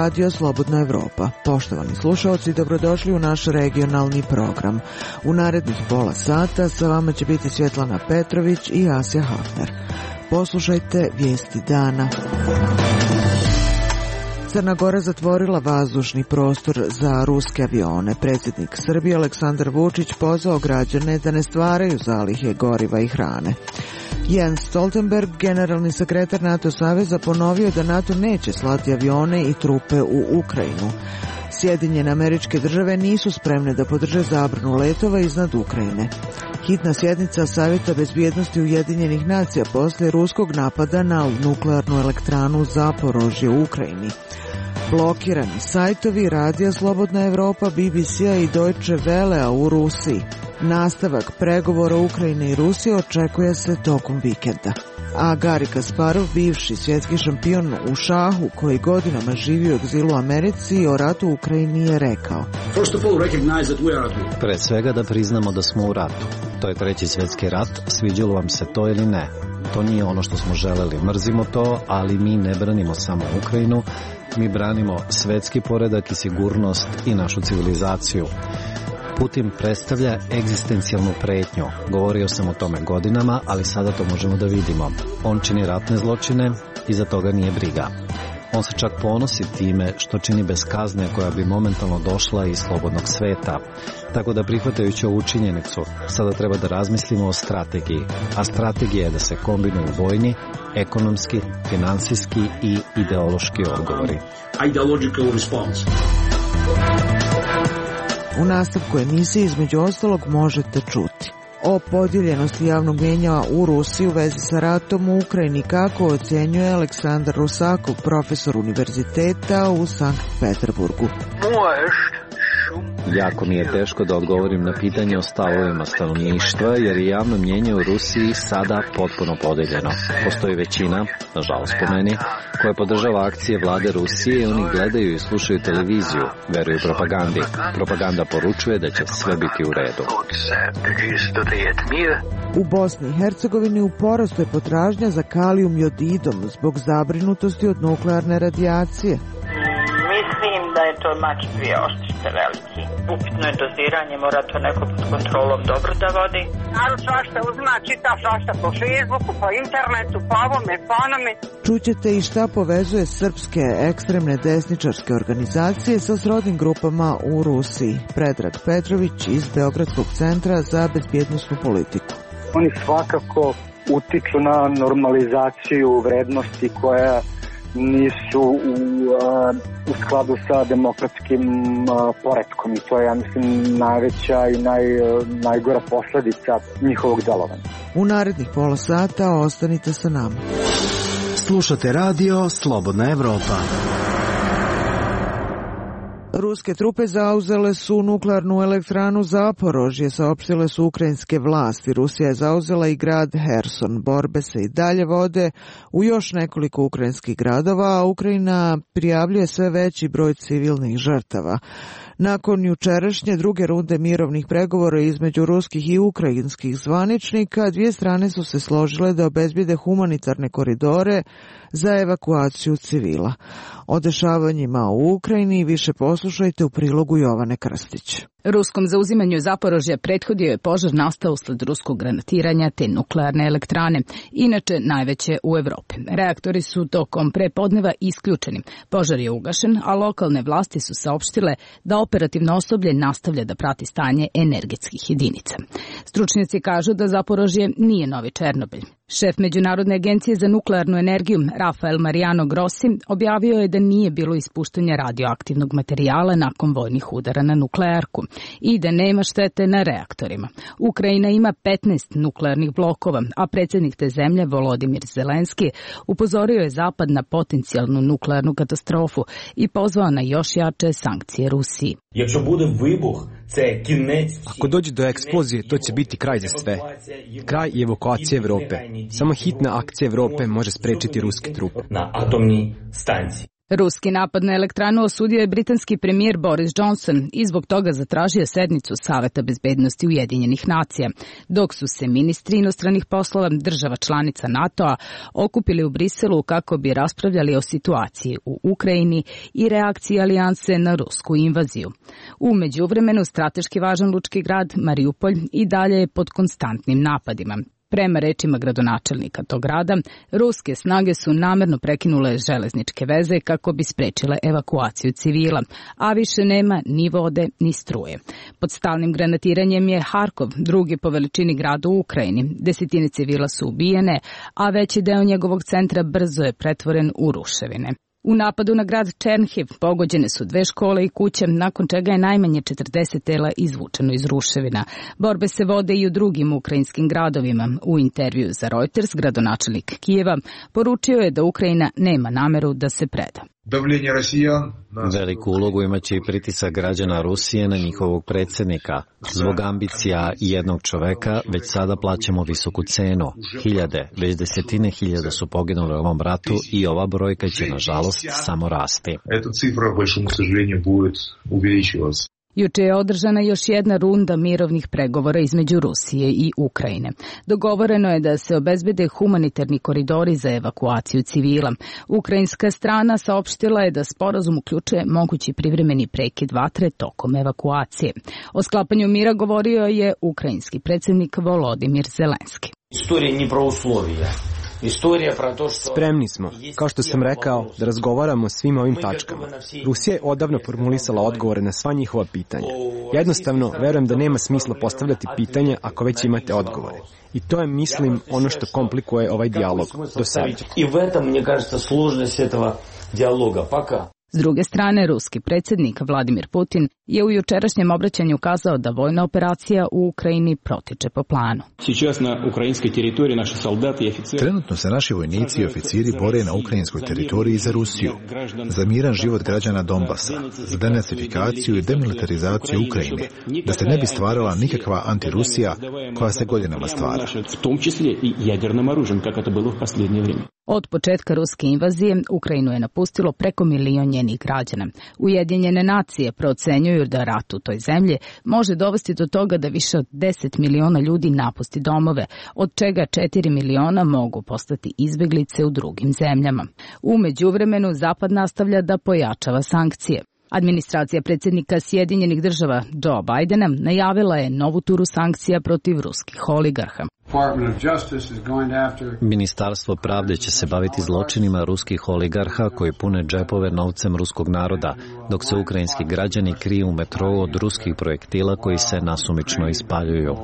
Radio Slobodna Evropa. Poštovani slušalci, dobrodošli u naš regionalni program. U narednih pola sata sa vama će biti Svjetlana Petrović i Asja Hafner. Poslušajte vijesti dana. Crna Gora zatvorila vazdušni prostor za ruske avione. Predsjednik Srbije Aleksandar Vučić pozvao građane da ne stvaraju zalihe goriva i hrane. Jens Stoltenberg, generalni sekretar NATO saveza, ponovio da NATO neće slati avione i trupe u Ukrajinu. Sjedinjene Američke Države nisu spremne da podrže zabranu letova iznad Ukrajine. Hitna sjednica Savjeta bezbjednosti Ujedinjenih nacija poslije ruskog napada na nuklearnu elektranu Zaporožje u Ukrajini. Blokirani sajtovi Radija Slobodna Evropa, BBC-a i Deutsche Wellea u Rusiji. Nastavak pregovora Ukrajine i Rusije očekuje se tokom vikenda. A Gari Kasparov, bivši svjetski šampion u šahu koji godinama živi u egzilu u Americi, o ratu u Ukrajini je rekao: Pre svega da priznamo da smo u ratu. To je treći svjetski rat, sviđalo vam se to ili ne. To nije ono što smo želeli, mrzimo to, ali mi ne branimo samo Ukrajinu, mi branimo svetski poredak i sigurnost i našu civilizaciju. Putin predstavlja egzistencijalnu pretnju. Govorio sam o tome godinama, ali sada to možemo da vidimo. On čini ratne zločine i za toga nije briga. On se čak ponosi time što čini bez kazne koja bi momentalno došla iz slobodnog sveta. Tako da, prihvatajući ovu činjenicu, sada treba da razmislimo o strategiji. A strategija je da se kombinuju vojni, ekonomski, finansijski i ideološki odgovori. U nastavku emisije između ostalog možete čuti o podijeljenosti javnog mnijenja u Rusiji u vezi sa ratom u Ukrajini, kako ocjenjuje Aleksandar Rusakov, profesor univerziteta u Sankt Peterburgu. Jako mi je teško da odgovorim na pitanje o stavovima stanovništva, jer je javno mnijenje u Rusiji sada potpuno podeljeno. Postoji većina, nažalost po meni, koja podržava akcije vlade Rusije i oni gledaju i slušaju televiziju, veruju propagandi. Propaganda poručuje da će sve biti u redu. U Bosni i Hercegovini u porastu je potražnja za kalijum jodidom zbog zabrinutosti od nuklearne radijacije. Mislim da je to mač dvije oštrice veliki. Upitno je doziranje, mora to neko pod kontrolom dobro da vodi. Narod svašta uzma, čita svašta po Facebooku, po internetu, po ovome, po onome. Čućete i šta povezuje srpske ekstremne desničarske organizacije sa srodnim grupama u Rusiji. Predrag Petrović iz Beogradskog centra za bezbjednosnu politiku. Oni svakako utiču na normalizaciju vrednosti koja nisu u skladu sa demokratskim poretkom i to je, ja mislim, najveća i najgora posljedica njihovog delovanja. U narednih pola sata ostanite sa nama. Slušate radio Slobodna Evropa. Ruske trupe zauzele su nuklearnu elektranu Zaporožje, saopštile su ukrajinske vlasti. Rusija je zauzela i grad Herson. Borbe se i dalje vode u još nekoliko ukrajinskih gradova, a Ukrajina prijavljuje sve veći broj civilnih žrtava. Nakon jučerašnje druge runde mirovnih pregovora između ruskih i ukrajinskih zvaničnika, dvije strane su se složile da obezbijede humanitarne koridore za evakuaciju civila. O dešavanjima u Ukrajini više poslušajte u prilogu Jovane Krstić. Ruskom zauzimanju Zaporožja prethodio je požar nastao usled ruskog granatiranja te nuklearne elektrane, inače najveće u Evropi. Reaktori su tokom prepodneva isključeni. Požar je ugašen, a lokalne vlasti su saopštile da operativno osoblje nastavlja da prati stanje energetskih jedinica. Stručnjaci kažu da Zaporožje nije novi Černobilj. Šef Međunarodne agencije za nuklearnu energiju Rafael Mariano Grossi objavio je da nije bilo ispuštanja radioaktivnog materijala nakon vojnih udara na nuklearku i da nema štete na reaktorima. Ukrajina ima 15 nuklearnih blokova, a predsjednik te zemlje Volodimir Zelenski upozorio je Zapad na potencijalnu nuklearnu katastrofu i pozvao na još jače sankcije Rusiji. Ako dođe do eksplozije, to će biti kraj za sve. Kraj i evakuacije Evrope. Samo hitna akcija Evrope može sprečiti ruske trupe. Ruski napad na elektranu osudio je britanski premijer Boris Johnson i zbog toga zatražio sednicu Saveta bezbednosti Ujedinjenih nacija, dok su se ministri inostranih poslova država članica NATO-a okupili u Briselu kako bi raspravljali o situaciji u Ukrajini i reakciji alijanse na rusku invaziju. U međuvremenu strateški važan lučki grad Mariupolj i dalje je pod konstantnim napadima. Prema rečima gradonačelnika tog grada, ruske snage su namerno prekinule železničke veze kako bi sprečile evakuaciju civila, a više nema ni vode ni struje. Pod stalnim granatiranjem je Harkov, drugi po veličini grad u Ukrajini. Desetine civila su ubijene, a veći deo njegovog centra brzo je pretvoren u ruševine. U napadu na grad Černhiv pogođene su 2 škole i kuće, nakon čega je najmanje 40 tela izvučeno iz ruševina. Borbe se vode i u drugim ukrajinskim gradovima. U intervju za Reuters gradonačelnik Kijeva poručio je da Ukrajina nema nameru da se preda. Veliku ulogu imaće i pritisak građana Rusije na njihovog predsjednika. Zbog ambicija jednog čoveka već sada plaćamo visoku cenu. Hiljade, već desetine hiljada su poginuli u ovom ratu i ova brojka će nažalost samo rasti. Juče je održana još jedna runda mirovnih pregovora između Rusije i Ukrajine. Dogovoreno je da se obezbede humanitarni koridori za evakuaciju civila. Ukrajinska strana saopštila je da sporazum uključuje mogući privremeni prekid vatre tokom evakuacije. O sklapanju mira govorio je ukrajinski predsjednik Volodimir Zelenski. Istorija nije pro uslovija. Spremni smo, kao što sam rekao, da razgovaramo o svim ovim tačkama. Rusija je odavno formulisala odgovore na sva njihova pitanja. Jednostavno, verujem da nema smisla postavljati pitanja ako već imate odgovore. I to je, mislim, ono što komplikuje ovaj dijalog do sada. I u этом, мне кажется, сложность этого диалога пока. S druge strane, ruski predsjednik Vladimir Putin je u jučerašnjem obraćanju kazao da vojna operacija u Ukrajini protiče po planu. Trenutno se naši vojnici i oficiri bore na ukrajinskoj teritoriji za Rusiju, za miran život građana Donbasa, za denazifikaciju i demilitarizaciju Ukrajine, da se ne bi stvarala nikakva antirusija koja se godinama stvara. Od početka ruske invazije Ukrajinu je napustilo preko 1 milion njenih građana. Ujedinjene nacije procenjuju da rat u toj zemlji može dovesti do toga da više od 10 miliona ljudi napusti domove, od čega 4 miliona mogu postati izbeglice u drugim zemljama. U međuvremenu Zapad nastavlja da pojačava sankcije. Administracija predsjednika Sjedinjenih država Joe Bidena najavila je novu turu sankcija protiv ruskih oligarha. Ministarstvo pravde će se baviti zločinima ruskih oligarha koji pune džepove novcem ruskog naroda, dok se ukrajinski građani kriju u metrou od ruskih projektila koji se nasumično ispaljuju.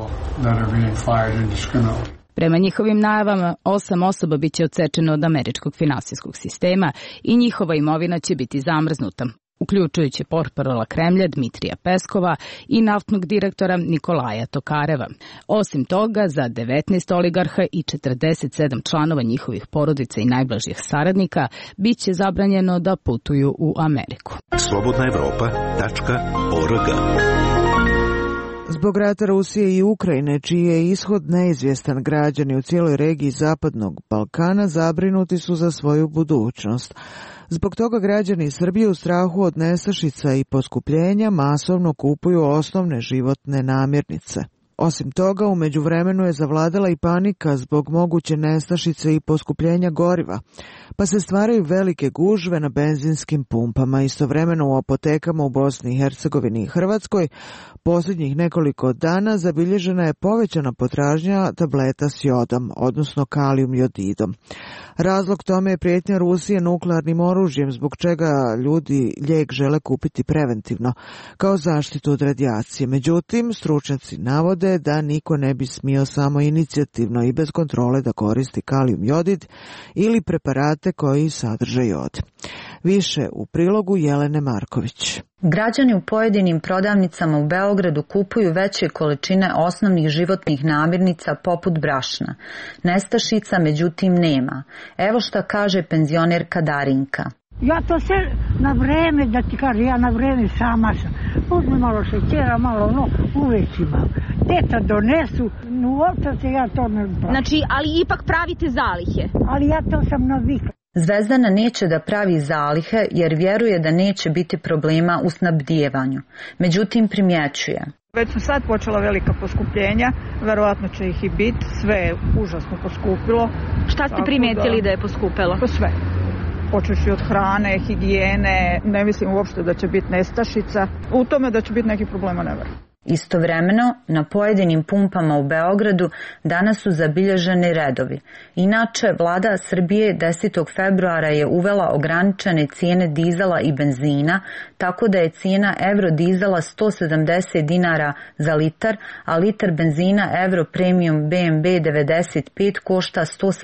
Prema njihovim najavama, 8 osoba biće odsečeno od američkog finansijskog sistema i njihova imovina će biti zamrznuta, uključujući portparola Kremlja Dmitrija Peskova i naftnog direktora Nikolaja Tokareva. Osim toga, za 19 oligarha i 47 članova njihovih porodica i najbližih saradnika biće zabranjeno da putuju u Ameriku. slobodnaevropa.org. Zbog rata Rusije i Ukrajine, čiji je ishod neizvjestan, građani u cijeloj regiji Zapadnog Balkana zabrinuti su za svoju budućnost. Zbog toga građani Srbije u strahu od nestašica i poskupljenja masovno kupuju osnovne životne namirnice. Osim toga, u međuvremenu je zavladala i panika zbog moguće nestašice i poskupljenja goriva, pa se stvaraju velike gužve na benzinskim pumpama. Istovremeno u apotekama u Bosni i Hercegovini i Hrvatskoj posljednjih nekoliko dana zabilježena je povećana potražnja tableta s jodom, odnosno kalijum jodidom. Razlog tome je prijetnja Rusije nuklearnim oružjem, zbog čega ljudi lijek žele kupiti preventivno, kao zaštitu od radijacije. Međutim, stručnjaci navode da niko ne bi smio samo inicijativno i bez kontrole da koristi kalijum jodid ili preparate koji sadrže jod. Više u prilogu Jelene Marković. Građani u pojedinim prodavnicama u Beogradu kupuju veće količine osnovnih životnih namirnica poput brašna. Nestašica međutim nema. Evo šta kaže penzionerka Darinka. Ja to sve na vreme, da ti kažem, ja na vreme sama sam. Uzme malo šećera, malo uveć imam. Djeca donesu, uopće se ja to ne bavim. Znači, ali ipak pravite zalihe. Ali ja to sam navikla. Zvezdana neće da pravi zalihe jer vjeruje da neće biti problema u snabdijevanju. Međutim, primjećuje. Već su sad počela velika poskupljenja, verovatno će ih i biti, sve je užasno poskupilo. Šta ste primijetili da je poskupelo? Pa sve. Počeši od hrane, higijene, ne mislim uopšte da će biti nestašica. U tome da će biti nekih problema ne verujem. Istovremeno, na pojedinim pumpama u Beogradu danas su zabilježeni redovi. Inače, vlada Srbije 10. februara je uvela ograničene cijene dizela i benzina, tako da je cijena Eurodizela 170 dinara za litar, a litar benzina Euro Premium BMB 95 košta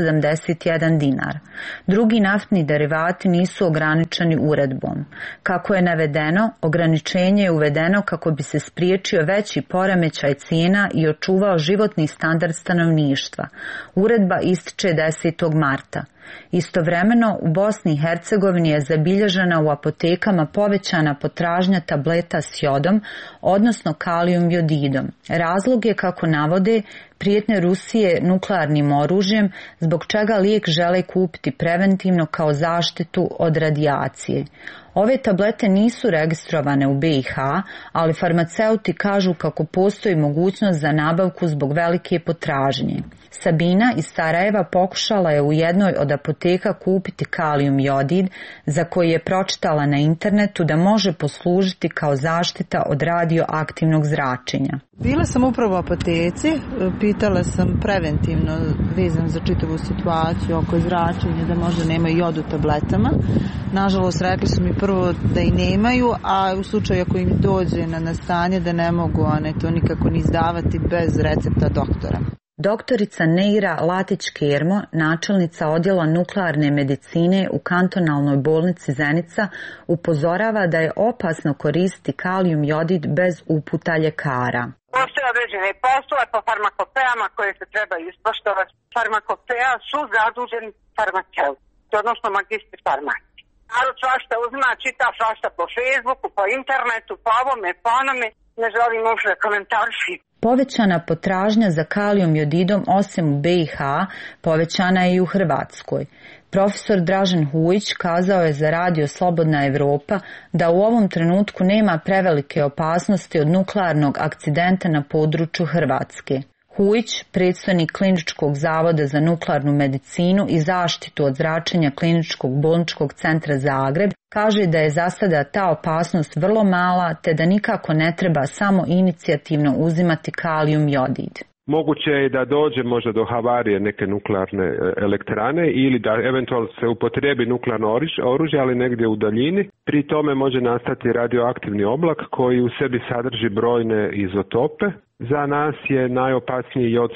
171 dinar. Drugi naftni derivati nisu ograničeni uredbom. Kako je navedeno, ograničenje je uvedeno kako bi se spriječio veći poremećaj cijena i očuvao životni standard stanovništva. Uredba ističe 10. marta. Istovremeno, u Bosni i Hercegovini je zabilježena u apotekama povećana potražnja tableta s jodom, odnosno kalijum jodidom. Razlog je, kako navode, prijetnje Rusije nuklearnim oružjem, zbog čega lijek žele kupiti preventivno kao zaštitu od radijacije. Ove tablete nisu registrovane u BiH, ali farmaceuti kažu kako postoji mogućnost za nabavku zbog velike potražnje. Sabina iz Sarajeva pokušala je u jednoj od apoteka kupiti kalijum jodid, za koji je pročitala na internetu da može poslužiti kao zaštita od radioaktivnog zračenja. Bila sam upravo u apoteci, pitala sam preventivno vezano za čitavu situaciju oko zračenja da možda nemaju jod u tabletama. Nažalost, rekli su mi prvo da i nemaju, a u slučaju ako im dođe na stanje da ne mogu to nikako ni izdavati bez recepta doktora. Doktorica Neira Latić-Kermo, načelnica odjela nuklearne medicine u kantonalnoj bolnici Zenica, upozorava da je opasno koristiti kalijum jodid bez uputa ljekara. Postoje određene poslove po farmakopeama koje se treba ispoštovati. Farmakopea su zaduženi farmaceuti, odnosno magistri farmacije. Narod svašta uzima, čita svašta po Facebooku, po internetu, po ovome, po onome, ne želim uopšte komentariti. Povećana potražnja za kalijum jodidom osim u BiH povećana je i u Hrvatskoj. Profesor Dražen Hujić kazao je za radio Slobodna Evropa da u ovom trenutku nema prevelike opasnosti od nuklearnog akcidenta na području Hrvatske. Hujić, predstojnik Kliničkog zavoda za nuklearnu medicinu i zaštitu od zračenja Kliničkog bolničkog centra Zagreb, kaže da je za sada ta opasnost vrlo mala te da nikako ne treba samo inicijativno uzimati kalijum jodid. Moguće je da dođe možda do havarije neke nuklearne elektrane ili da eventualno se upotrebi nuklearno oružje, ali negdje u daljini. Pri tome može nastati radioaktivni oblak koji u sebi sadrži brojne izotope. Za nas je najopasniji jod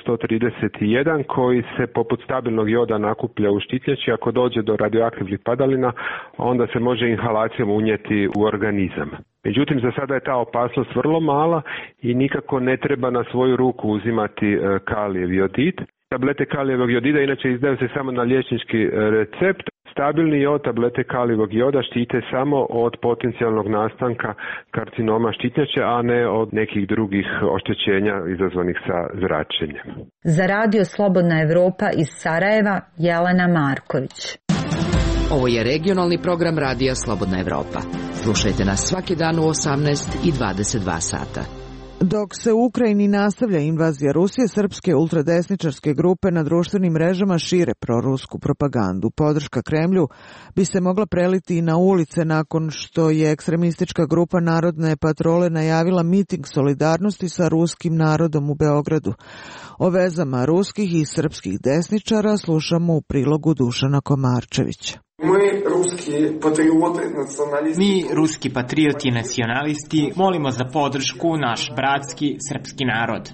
131 koji se poput stabilnog joda nakuplja u štitnjači. Ako dođe do radioaktivnih padalina, onda se može inhalacijom unijeti u organizam. Međutim, za sada je ta opasnost vrlo mala i nikako ne treba na svoju ruku uzimati kalijev jodid. Tablete kalijevog jodida inače izdaju se samo na liječnički recept. Stabilni jod, tablete kalijevog joda štite samo od potencijalnog nastanka karcinoma štitnjače, a ne od nekih drugih oštećenja izazvanih sa zračenjem. Za radio Slobodna Evropa iz Sarajeva, Jelena Marković. Ovo je regionalni program radija Slobodna Evropa. Slušajte nas svaki dan u 18 i 22 sata. Dok se u Ukrajini nastavlja invazija Rusije, srpske ultradesničarske grupe na društvenim mrežama šire prorusku propagandu. Podrška Kremlju bi se mogla preliti i na ulice nakon što je ekstremistička grupa Narodne patrole najavila miting solidarnosti sa ruskim narodom u Beogradu. O vezama ruskih i srpskih desničara slušamo u prilogu Dušana Komarčevića. Mi, ruski patrioti i nacionalisti, molimo za podršku naš bratski srpski narod.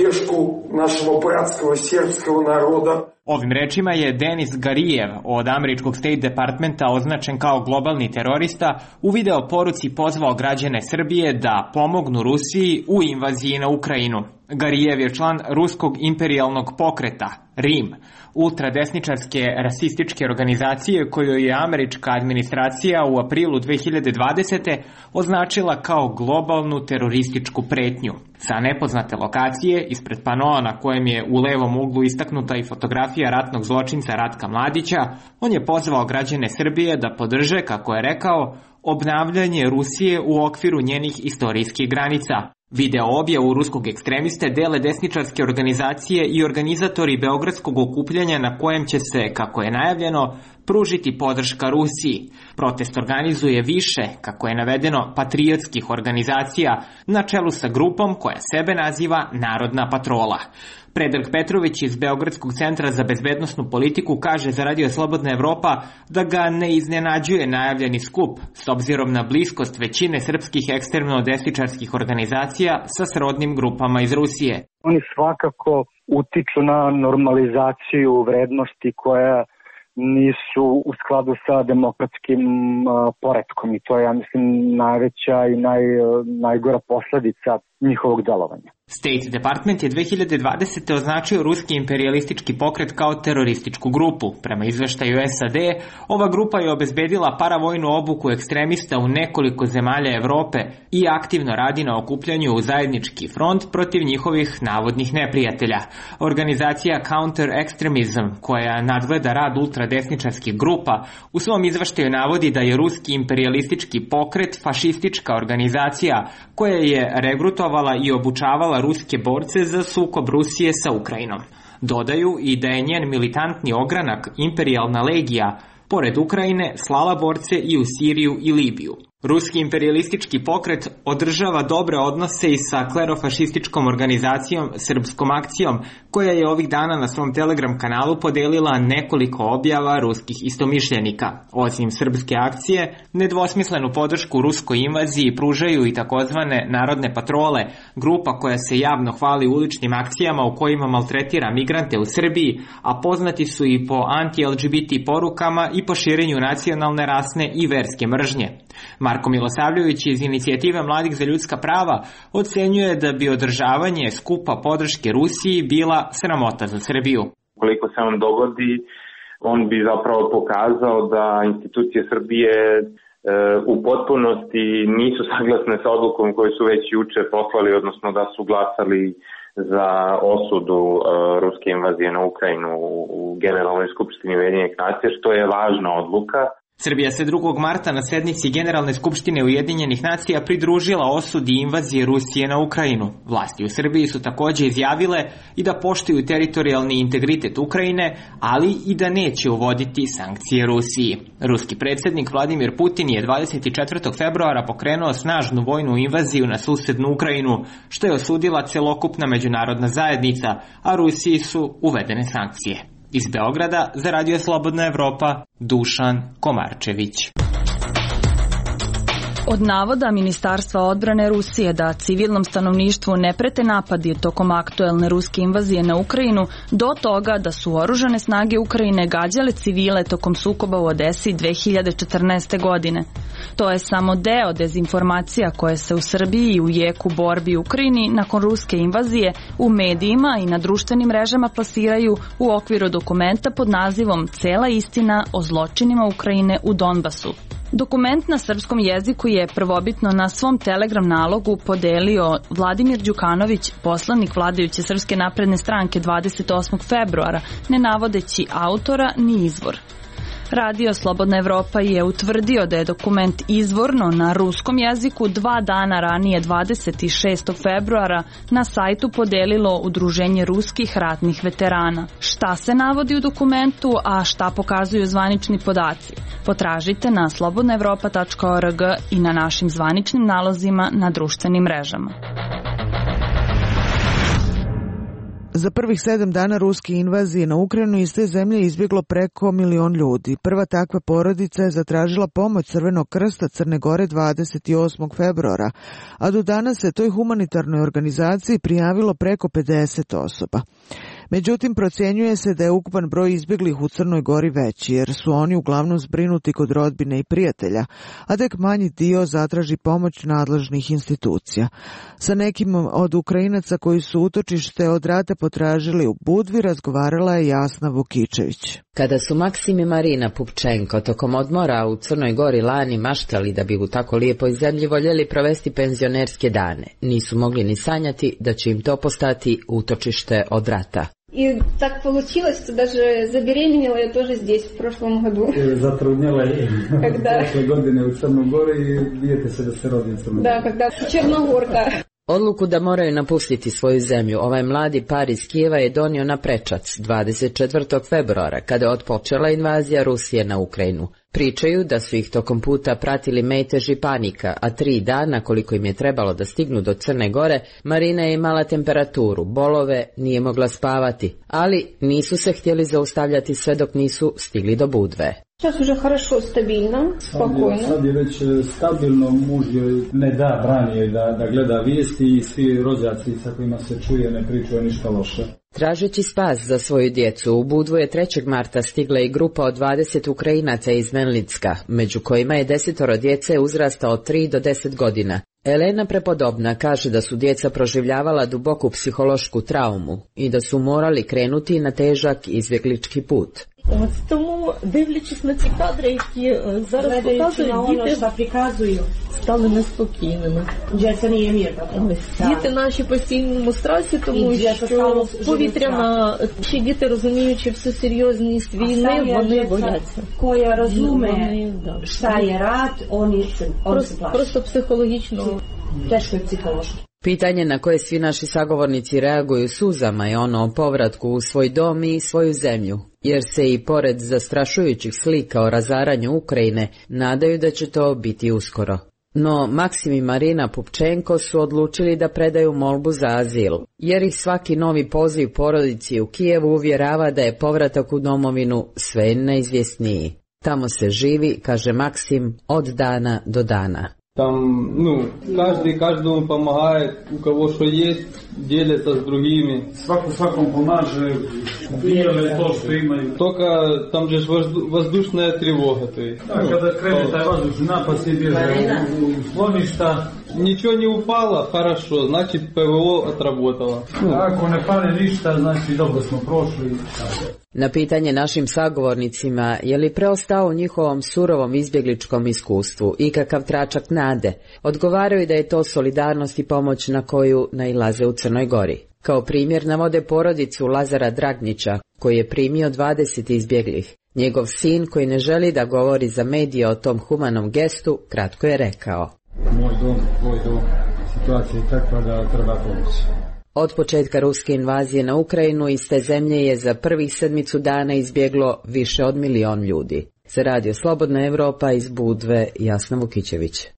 Ovim rečima je Denis Garijev od američkog State Departmenta, označen kao globalni terorista, u video poruci pozvao građane Srbije da pomognu Rusiji u invaziji na Ukrajinu. Garijev je član ruskog imperijalnog pokreta, RIM, ultradesničarske rasističke organizacije koju je američka administracija u aprilu 2020. označila kao globalnu terorističku pretnju. Sa nepoznate lokacije, ispred panoa na kojem je u levom uglu istaknuta i fotografija biografija ratnog zločinca Ratka Mladića, on je pozvao građane Srbije da podrže, kako je rekao, obnavljanje Rusije u okviru njenih istorijskih granica. Video objavu ruskog ekstremiste dele desničarske organizacije i organizatori beogradskog okupljanja na kojem će se, kako je najavljeno, pružiti podrška Rusiji. Protest organizuje više, kako je navedeno, patriotskih organizacija na čelu sa grupom koja sebe naziva Narodna patrola. Predrag Petrović iz Beogradskog centra za bezbednosnu politiku kaže za Radio Slobodna Evropa da ga ne iznenađuje najavljeni skup s obzirom na bliskost većine srpskih ekstremno-desničarskih organizacija sa srodnim grupama iz Rusije. Oni svakako utiču na normalizaciju vrednosti koja nisu u skladu sa demokratskim poretkom i to je, ja mislim, najveća i najgora posledica njihovog delovanja. State Department je 2020. označio ruski imperialistički pokret kao terorističku grupu. Prema izveštaju SAD, ova grupa je obezbedila paravojnu obuku ekstremista u nekoliko zemalja Evrope i aktivno radi na okupljanju u zajednički front protiv njihovih navodnih neprijatelja. Organizacija Counter Extremism, koja nadgleda rad ultradesničarskih grupa, u svom izveštaju navodi da je ruski imperialistički pokret fašistička organizacija koja je regrutovala i obučavala ruske borce za sukob Rusije sa Ukrajinom. Dodaju i da je njen militantni ogranak Imperijalna legija pored Ukrajine slala borce i u Siriju i Libiju. Ruski imperialistički pokret održava dobre odnose i sa klerofašističkom organizacijom Srpskom akcijom, koja je ovih dana na svom Telegram kanalu podelila nekoliko objava ruskih istomišljenika. Osim Srpske akcije, nedvosmislenu podršku ruskoj invaziji pružaju i takozvane Narodne patrole, grupa koja se javno hvali uličnim akcijama u kojima maltretira migrante u Srbiji, a poznati su i po anti-LGBT porukama i po širenju nacionalne, rasne i verske mržnje. Marko Milosavljević iz Inicijative mladih za ljudska prava ocenjuje da bi održavanje skupa podrške Rusiji bila sramota za Srbiju. Koliko se on dogodi, on bi zapravo pokazao da institucije Srbije u potpunosti nisu saglasne sa odlukom koju su već juče poslali, odnosno da su glasali za osudu ruske invazije na Ukrajinu u Generalnoj skupštini Ujedinjenih nacija, što je važna odluka. Srbija se 2. marta na sednici Generalne skupštine Ujedinjenih nacija pridružila osudi invazije Rusije na Ukrajinu. Vlasti u Srbiji su također izjavile i da poštuju teritorijalni integritet Ukrajine, ali i da neće uvoditi sankcije Rusiji. Ruski predsjednik Vladimir Putin je 24. februara pokrenuo snažnu vojnu invaziju na susednu Ukrajinu, što je osudila celokupna međunarodna zajednica, a Rusiji su uvedene sankcije. Iz Beograda za Radio Slobodna Evropa, Dušan Komarčević. Od navoda Ministarstva odbrane Rusije da civilnom stanovništvu ne prete napadi tokom aktuelne ruske invazije na Ukrajinu do toga da su oružane snage Ukrajine gađale civile tokom sukoba u Odesi 2014. godine. To je samo deo dezinformacija koje se u Srbiji i u jeku borbi u Ukrajini nakon ruske invazije u medijima i na društvenim mrežama plasiraju u okviru dokumenta pod nazivom Cela istina o zločinima Ukrajine u Donbasu. Dokument na srpskom jeziku je prvobitno na svom Telegram nalogu podelio Vladimir Đukanović, poslanik vladajuće Srpske napredne stranke 28. februara, ne navodeći autora ni izvor. Radio Slobodna Evropa je utvrdio da je dokument izvorno na ruskom jeziku 2 dana ranije 26. februara na sajtu podelilo Udruženje ruskih ratnih veterana. Šta se navodi u dokumentu, a šta pokazuju zvanični podaci? Potražite na slobodnaevropa.org i na našim zvaničnim nalozima na društvenim mrežama. Za prvih 7 dana ruske invazije na Ukrajinu iz te zemlje izbjeglo preko 1 milion ljudi. Prva takva porodica je zatražila pomoć Crvenog krsta Crne Gore 28. februara, a do danas se toj humanitarnoj organizaciji prijavilo preko 50 osoba. Međutim, procjenjuje se da je ukupan broj izbjeglih u Crnoj Gori veći, jer su oni uglavnom zbrinuti kod rodbine i prijatelja, a tek manji dio zatraži pomoć nadležnih institucija. Sa nekim od Ukrajinaca koji su utočište od rata potražili u Budvi razgovarala je Jasna Vukičević. Kada su Maksim i Marina Pupčenko tokom odmora u Crnoj Gori lani maštali da bi u tako lijepoj zemlji voljeli provesti penzionerske dane, nisu mogli ni sanjati da će im to postati utočište od rata. И так получилось, что даже забеременела я тоже здесь, в прошлом году. Затруднила и прошлой godine u Crnoj Gori i dijete se da se rodi u Crnoj Gori. Da, когда Черногорка. Odluku da moraju napustiti svoju zemlju ovaj mladi par iz Kijeva je donio na prečac 24. februara, kada je otpočela invazija Rusije na Ukrajinu. Pričaju da su ih tokom puta pratili metež i panika, a 3 dana koliko im je trebalo da stignu do Crne Gore, Marina je imala temperaturu, bolove, nije mogla spavati, ali nisu se htjeli zaustavljati sve dok nisu stigli do Budve. Сейчас уже хорошо, стабильно, спокойно. Sad je već stabilno, muž joj ne da brani da gleda vijesti i svi rođaci sa kojima se čuje ne pričaju ništa loše. Tražeći spas za svoju djecu, u Budvu je 3. marta stigla i grupa od 20 Ukrajinaca iz Melnicka, među kojima je 10 djece uzrasta od 3 do 10 godina. Elena Prepodobna kaže da su djeca proživljavala duboku psihološku traumu i da su morali krenuti na težak izbjeglički put. Тому, дивлячись на ці кадри, які зараз показують, діти стали неспокійними. Діти наші в постійному стресі, тому що повітряна, ще діти, розуміючи всю серйозність війни, вони бояться. Koja razume šta je rat, oni se Просто психологічно. Teško je psihološki. Pitanje na koje svi naši sagovornici reaguju suzama je ono o povratku u svoj dom i svoju zemlju, jer se i pored zastrašujućih slika o razaranju Ukrajine nadaju da će to biti uskoro. No Maksim i Marina Pupčenko su odlučili da predaju molbu za azil, jer ih svaki novi poziv porodici u Kijevu uvjerava da je povratak u domovinu sve neizvjesniji. Tamo se živi, kaže Maksim, od dana do dana. Там, каждому помогает, у кого что есть, делится с другими. Свакому поможе, делает то, что имеют. Только там же воздушная тревога. То есть, когда крене taj воздух, напад себе у склоништа. Ничего не упало, хорошо, значит ПВО отработало. Ako ne pali ništa, znači dobro smo prošli. Na pitanje našim sagovornicima je li preostao u njihovom surovom izbjegličkom iskustvu ikakav tračak nade, odgovaraju da je to solidarnost i pomoć na koju nailaze u Crnoj Gori. Kao primjer navode porodicu Lazara Dragnića, koji je primio 20 izbjeglih. Njegov sin, koji ne želi da govori za medije o tom humanom gestu, kratko je rekao: Moj dom, tvoj dom, situacija je takva da treba pomoći. Od početka ruske invazije na Ukrajinu iz te zemlje je za prvih 7 dana izbjeglo više od 1 milion ljudi. Za Radio Slobodna Evropa iz Budve, Jasna Vukićević.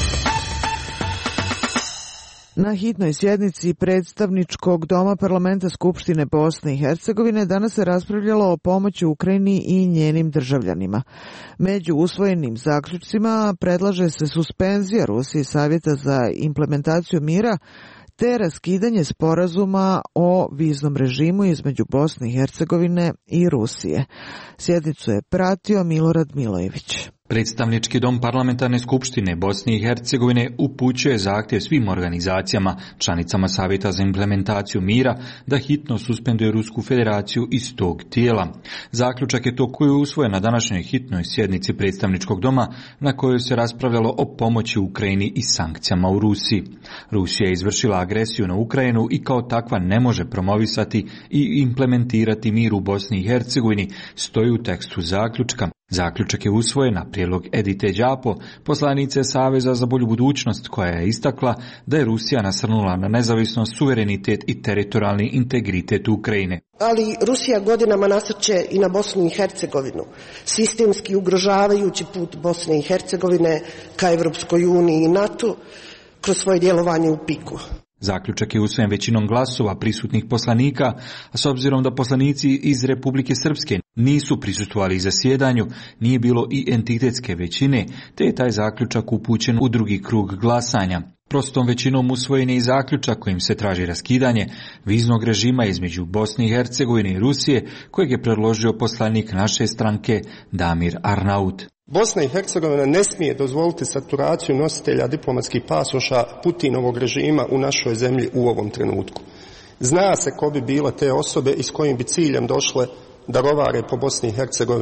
Na hitnoj sjednici predstavničkog doma parlamenta Skupštine Bosne i Hercegovine danas se raspravljalo o pomoći Ukrajini i njenim državljanima. Među usvojenim zaključcima predlaže se suspenzija Rusije Savjeta za implementaciju mira te raskidanje sporazuma o viznom režimu između Bosne i Hercegovine i Rusije. Sjednicu je pratio Milorad Milojević. Predstavnički dom parlamentarne skupštine Bosne i Hercegovine upućuje zahtjev svim organizacijama, članicama Savjeta za implementaciju mira, da hitno suspenduje Rusku federaciju iz tog tijela. Zaključak je to koji je usvojen na današnjoj hitnoj sjednici predstavničkog doma, na kojoj se raspravljalo o pomoći Ukrajini i sankcijama u Rusiji. Rusija je izvršila agresiju na Ukrajinu i kao takva ne može promovisati i implementirati mir u Bosni i Hercegovini, stoji u tekstu zaključka. Zaključak je usvojen na prijedlog Edite Đapo, poslanice Saveza za bolju budućnost, koja je istakla da je Rusija nasrnula na nezavisnost, suverenitet i teritorijalni integritet Ukrajine. Ali Rusija godinama nasrće i na Bosnu i Hercegovinu, sistemski ugrožavajući put Bosne i Hercegovine ka Evropskoj uniji i NATO kroz svoje djelovanje u PIK-u. Zaključak je usvojen većinom glasova prisutnih poslanika, a s obzirom da poslanici iz Republike Srpske nisu prisustvovali zasjedanju, nije bilo i entitetske većine, te je taj zaključak upućen u drugi krug glasanja. Prostom većinom usvojen je i zaključak kojim se traži raskidanje viznog režima između Bosne i Hercegovine i Rusije, kojeg je predložio poslanik naše stranke Damir Arnaut. Bosna i Hercegovina ne smije dozvoliti saturaciju nositelja diplomatskih pasoša Putinovog režima u našoj zemlji u ovom trenutku. Zna se ko bi bile te osobe i s kojim bi ciljem došle da rovare po Bosni i Hercegovini.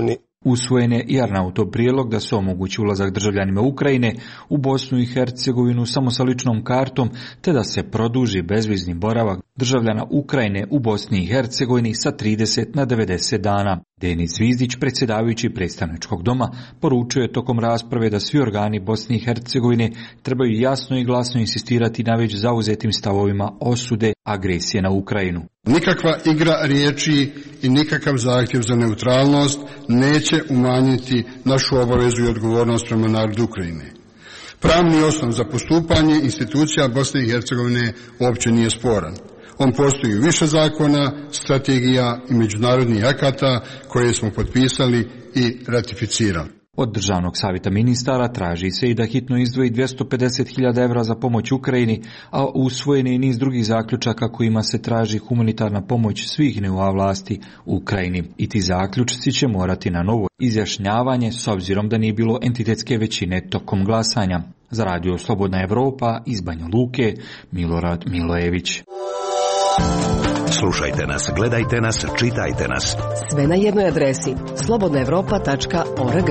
Usvojen je i Arnautov prijedlog da se omogući ulazak državljanima Ukrajine u Bosnu i Hercegovinu samo sa ličnom kartom, te da se produži bezvizni boravak državljana Ukrajine u Bosni i Hercegovini sa 30 na 90 dana. Denis Zvizdić, predsjedavajući predstavničkog doma, poručio je tokom rasprave da svi organi Bosne i Hercegovine trebaju jasno i glasno insistirati na već zauzetim stavovima osude agresije na Ukrajinu. Nikakva igra riječi i nikakav zahtjev za neutralnost neće umanjiti našu obavezu i odgovornost prema narodu Ukrajine. Pravni osnov za postupanje institucija Bosne i Hercegovine uopće nije sporan. On postoji u više zakona, strategija i međunarodnih akata koje smo potpisali i ratificirali. Od Državnog savjeta ministara traži se i da hitno izdvoji 250.000 evra za pomoć Ukrajini, a usvojen je i niz drugih zaključaka kojima se traži humanitarna pomoć svih nivoa vlasti u Ukrajini. I ti zaključci će morati na novo izjašnjavanje s obzirom da nije bilo entitetske većine tokom glasanja. Za Radio Slobodna Evropa iz Banja Luke, Milorad Milojević. Slušajte nas, gledajte nas, čitajte nas. Sve na jednoj adresi slobodnaevropa.org.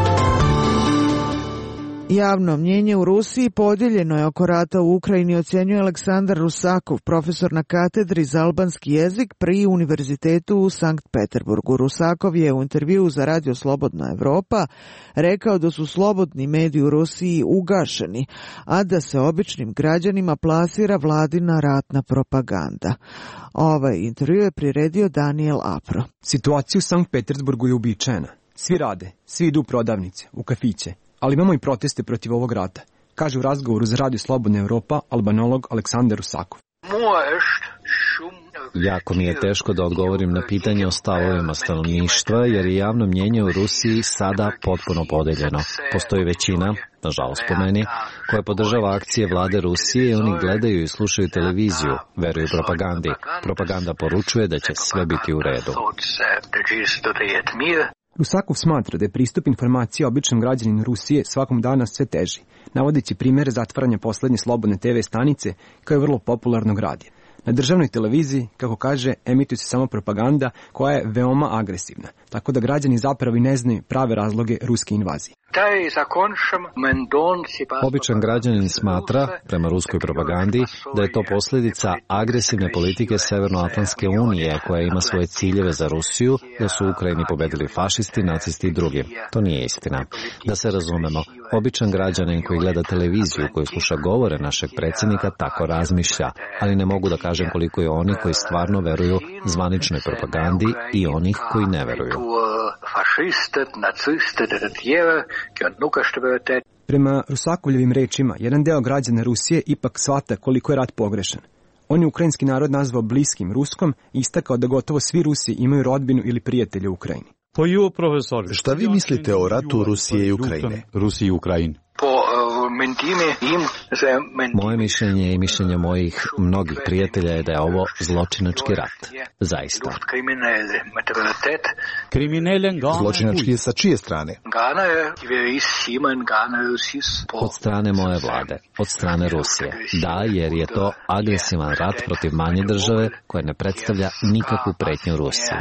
Javno mnjenje u Rusiji podijeljeno je oko rata u Ukrajini, ocjenjuje Aleksandar Rusakov, profesor na katedri za albanski jezik pri Univerzitetu u Sankt Peterburgu. Rusakov je u intervjuu za Radio Slobodna Evropa rekao da su slobodni mediji u Rusiji ugašeni, a da se običnim građanima plasira vladina ratna propaganda. Ovaj intervju je priredio Daniel Apro. Situacija u Sankt Petersburgu je uobičajena. Svi rade, svi idu u prodavnice, u kafiće. Ali imamo i proteste protiv ovog rata, kaže u razgovoru za Radio Slobodna Evropa albanolog Aleksandar Rusakov. Jako mi je teško da odgovorim na pitanje o stavovima stanovništva, jer je javno mnjenje u Rusiji sada potpuno podeljeno. Postoji većina, nažalost po meni, koja podržava akcije vlade Rusije i oni gledaju i slušaju televiziju, veruju propagandi. Propaganda poručuje da će sve biti u redu. Rusakov smatra da je pristup informacija običnom građaninu Rusije svakom dana sve teži, navodeći primjere zatvaranja poslednje slobodne TV stanice kao je vrlo popularnog radija. Na državnoj televiziji, kako kaže, emituje se samo propaganda koja je veoma agresivna, tako da građani zapravo i ne znaju prave razloge ruske invazije. Običan građanin smatra, prema ruskoj propagandi, da je to posljedica agresivne politike Severnoatlantske unije koja ima svoje ciljeve za Rusiju, da su u Ukrajini pobedili fašisti, nacisti i drugi. To nije istina. Da se razumemo, običan građanin koji gleda televiziju, koji sluša govore našeg predsjednika, tako razmišlja, ali ne mogu da kažem koliko je oni koji stvarno veruju zvaničnoj propagandi i onih koji ne veruju. Prema Rusakovljevim rečima, jedan deo građana Rusije ipak shvata koliko je rat pogrešan. On je ukrajinski narod nazvao bliskim Ruskom i istakao da gotovo svi Rusi imaju rodbinu ili prijatelje u Ukrajini. Šta vi mislite o ratu Rusije i Ukrajine? Rusiji i Ukrajini. Moje mišljenje i mišljenje mojih mnogih prijatelja je da je ovo zločinački rat. Zaista. Zločinački je sa čije strane? Od strane moje vlade, od strane Rusije. Da, jer je to agresivan rat protiv manje države koja ne predstavlja nikakvu pretnju Rusiji.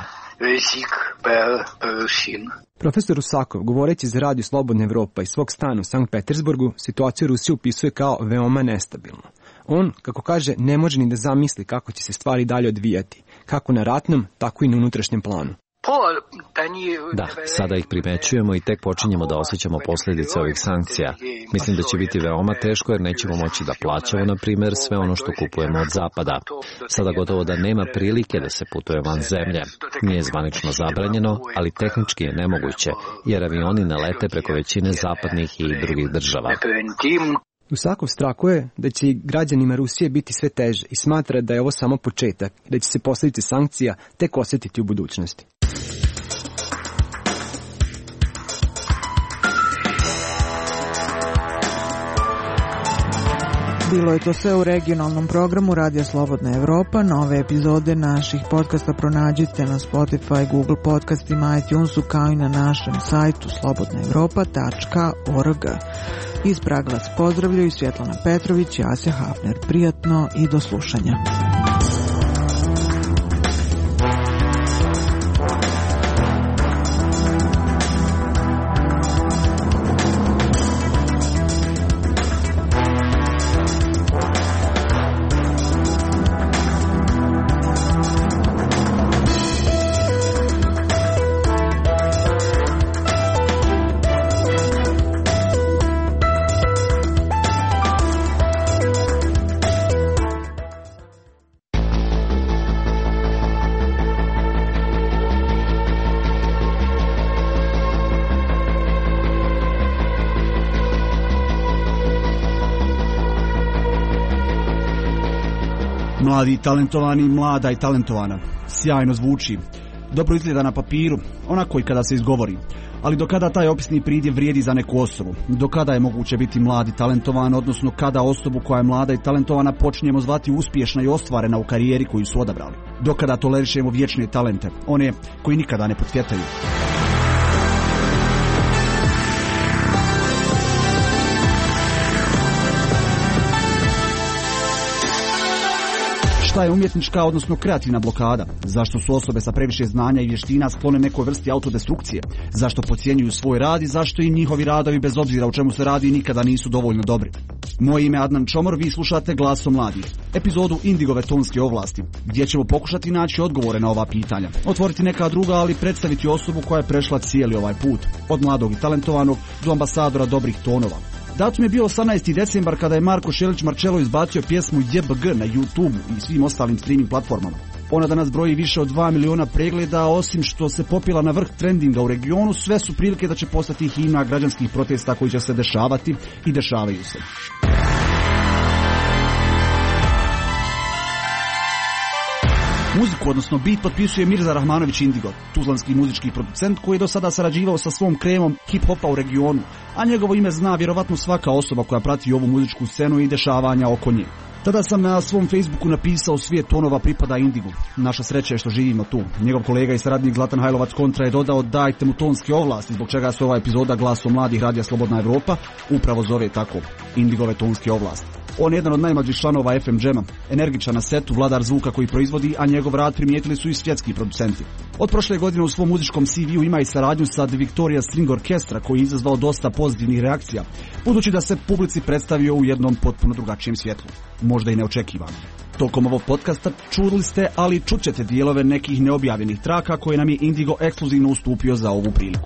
Profesor Rusakov, govoreći za Radio Slobodna Evropa iz svog stana u Sankt Petersburgu, situaciju Rusije upisuje kao veoma nestabilnu. On, kako kaže, ne može ni da zamisli kako će se stvari dalje odvijati, kako na ratnom, tako i na unutrašnjem planu. Da, sada ih primećujemo i tek počinjemo da osjećamo posljedice ovih sankcija. Mislim da će biti veoma teško jer nećemo moći da plaćamo, na primjer, sve ono što kupujemo od zapada. Sada gotovo da nema prilike da se putuje van zemlje. Nije zvanično zabranjeno, ali tehnički je nemoguće, jer avioni ne lete preko većine zapadnih i drugih država. Rusakov strahuje da će i građanima Rusije biti sve teže i smatra da je ovo samo početak i da će se posljedice sankcija tek osjetiti u budućnosti. Bilo je to sve u regionalnom programu Radija Slobodna Evropa. Nove epizode naših podcasta pronađite na Spotify, Google podcastima, iTunesu, kao i na našem sajtu slobodnaevropa.org. Iz Praga vas pozdravljaju Svjetlana Petrović i Asja Hafner. Prijatno i do slušanja. Mladi i talentovani, mlada i talentovana. Sjajno zvuči. Dobro izgleda na papiru, onako i kada se izgovori. Ali do kada taj opisni pridjev vrijedi za neku osobu? Do kada je moguće biti mlad i talentovan, odnosno kada osobu koja je mlada i talentovana počinjemo zvati uspješna i ostvarena u karijeri koju su odabrali? Do kada tolerišemo vječne talente, one koji nikada ne potvjetaju? Šta je umjetnička, odnosno kreativna blokada? Zašto su osobe sa previše znanja i vještina sklone nekoj vrsti autodestrukcije? Zašto podcjenjuju svoj rad i zašto i njihovi radovi, bez obzira o čemu se radi, nikada nisu dovoljno dobri? Moje ime je Adnan Čomor, vi slušate Glasom mladih, epizodu Indigove tonske ovlasti, gdje ćemo pokušati naći odgovore na ova pitanja, otvoriti neka druga, ali predstaviti osobu koja je prešla cijeli ovaj put, od mladog i talentovanog do ambasadora dobrih tonova. Datum je bio 18. decembar kada je Marko Šelić Marcello izbacio pjesmu JBG na YouTube i svim ostalim streaming platformama. Ona danas broji više od 2 miliona pregleda, a osim što se popila na vrh trendinga u regionu, sve su prilike da će postati himna građanskih protesta koji će se dešavati i dešavaju se. Muziku, odnosno beat, potpisuje Mirza Rahmanović Indigo, tuzlanski muzički producent koji je do sada sarađivao sa svom kremom hip-hopa u regionu, a njegovo ime zna vjerovatno svaka osoba koja prati ovu muzičku scenu i dešavanja oko nje. Tada sam na svom Facebooku napisao svijet tonova pripada Indigu. Naša sreća je što živimo tu. Njegov kolega i saradnik Zlatan Hajlovac Kontra je dodao dajte mu tonske ovlasti, zbog čega se ova epizoda Glasom mladih Radija Slobodna Evropa upravo zove tako, Indigove tonske ovlasti. On je jedan od najmlađih članova FM Jama, energičan na setu, vladar zvuka koji proizvodi, a njegov rad primijetili su i svjetski producenti. Od prošle godine u svom muzičkom CV-u ima i saradnju sa The Victoria String Orchestra koji je izazvao dosta pozitivnih reakcija, budući da se publici predstavio u jednom potpuno drugačijem svjetlu, možda i neočekivano. Tokom ovog podcasta čuli ste, ali čućete dijelove nekih neobjavljenih traka koje nam je Indigo ekskluzivno ustupio za ovu priliku.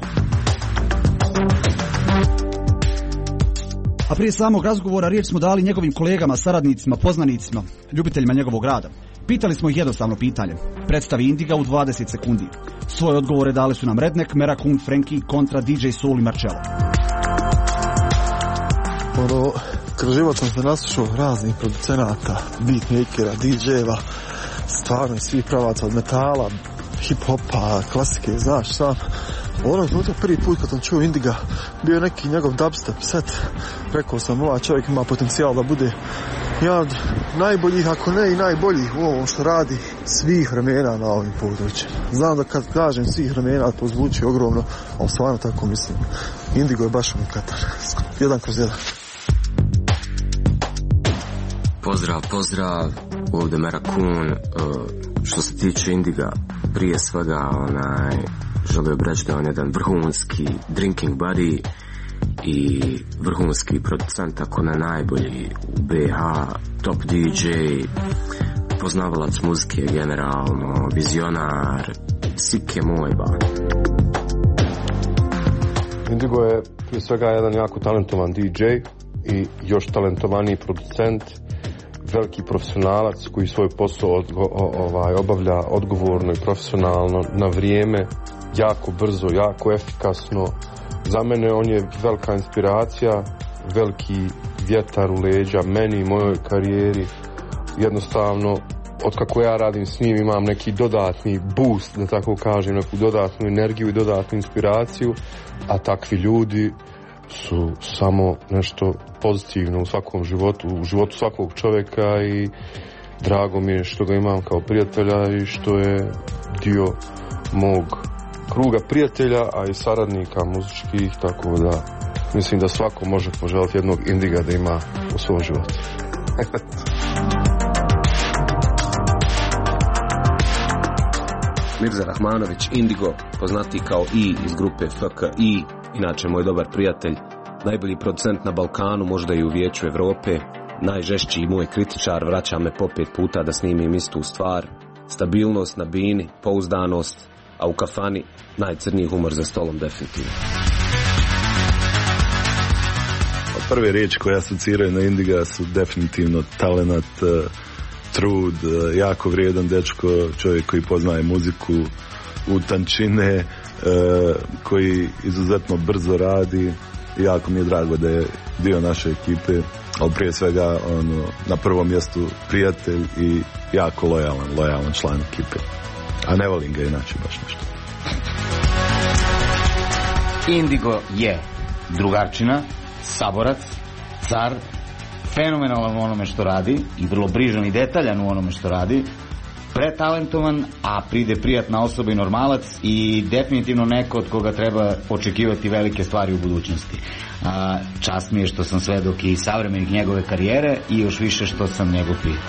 A prije samog razgovora riječ smo dali njegovim kolegama, saradnicima, poznanicima, ljubiteljima njegovog rada. Pitali smo ih jednostavno pitanje. Predstavi Indiga u 20 sekundi. Svoje odgovore dali su nam Redneck, Merakun, Frankie, Kontra, DJ Soul i Marcello. Kroz život sam se naslušao raznih producenata, beatmakera, DJ-eva, stvarno svih pravaca od metala, hip-hopa, klasike, znaš sam. Onog trenutka prvi put kad sam čuo Indiga bio neki njegov dubstep set. Rekao sam, ovaj čovjek ima potencijal da bude jedan od najboljih, ako ne i najboljih u ovom što radi svih vremena na ovim područjima. Znam da kad kažem svih vremena to zvuči ogromno, ali stvarno tako mislim. Indigo je baš unikatan. 1/1. Pozdrav, ovdje Merakun. Što se tiče Indiga, prije svega želio bih reći da on jedan vrhunski drinking buddy i vrhunski producent, ako ne najbolji u BH, top DJ, poznavalac muzike generalno, vizionar, sike moj ba. Indigo je prije svega jedan jako talentovan DJ i još talentovaniji producent, veliki profesionalac koji svoj posao obavlja odgovorno i profesionalno, na vrijeme, jako brzo, jako efikasno. Za mene on je velika inspiracija, veliki vjetar u leđa meni i mojoj karijeri. Jednostavno, otkako ja radim s njim imam neki dodatni boost, da tako kažem, neku dodatnu energiju i dodatnu inspiraciju, a takvi ljudi su samo nešto pozitivno u svakom životu, u životu svakog čovjeka i drago mi je što ga imam kao prijatelja i što je dio mog kruga prijatelja, a i saradnika muzičkih, tako da mislim da svako može poželjeti jednog Indiga da ima u svom životu. Mirza Rahmanović Indigo, poznati kao I iz grupe FKI, inače moj dobar prijatelj, najbolji producent na Balkanu, možda i u Vijeću Evrope, najžešći i moj kritičar, vraća me po 5 puta da snimim istu stvar, stabilnost na bini, pouzdanost, a u kafani najcrniji humor za stolom definitivno. Prve riječi koje asociraju na Indiga su definitivno talenat, trud, jako vrijedan dečko, čovjek koji poznaje muziku u tančine, koji izuzetno brzo radi jako mi je drago da je dio naše ekipe, ali prije svega na prvom mjestu prijatelj i jako lojalan član ekipe. A ne volim ga inače baš nešto. Indigo je drugarčina, saborac, car, fenomenalan u onome što radi i vrlo brižan i detaljan u onome što radi, pretalentovan, a pride prijatna osoba i normalac i definitivno neko od koga treba očekivati velike stvari u budućnosti. Čast mi je što sam svedok i savremenih njegove karijere i još više što sam njegov prijatelj.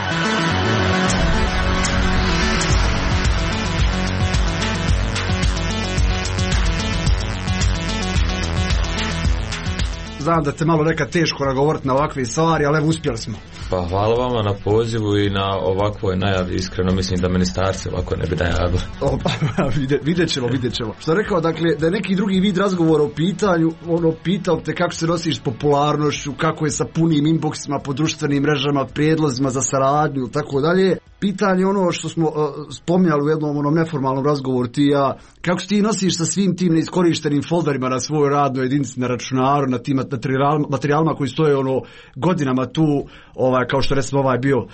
Znam da te malo neka teško nagovoriti na ovakve stvari, ali evo uspjeli smo. Pa hvala vama na pozivu i na ovakvoj najavi, iskreno mislim da ministarstvo ovako ne bi najavili. Vidjet ćemo. Što rekao, dakle, da je neki drugi vid razgovora u pitanju, pitao te kako se nosiš s popularnošću, kako je sa punim inboxima po društvenim mrežama, prijedlozima za saradnju, tako dalje. Pitanje ono što smo spominjali u jednom neformalnom razgovoru ti i ja, kako se ti nosiš sa svim tim neiskorištenim folderima na svojoj radnoj jedinici na računaru, na tim materijalima koji stoje godinama tu, kao što recimo ovaj bio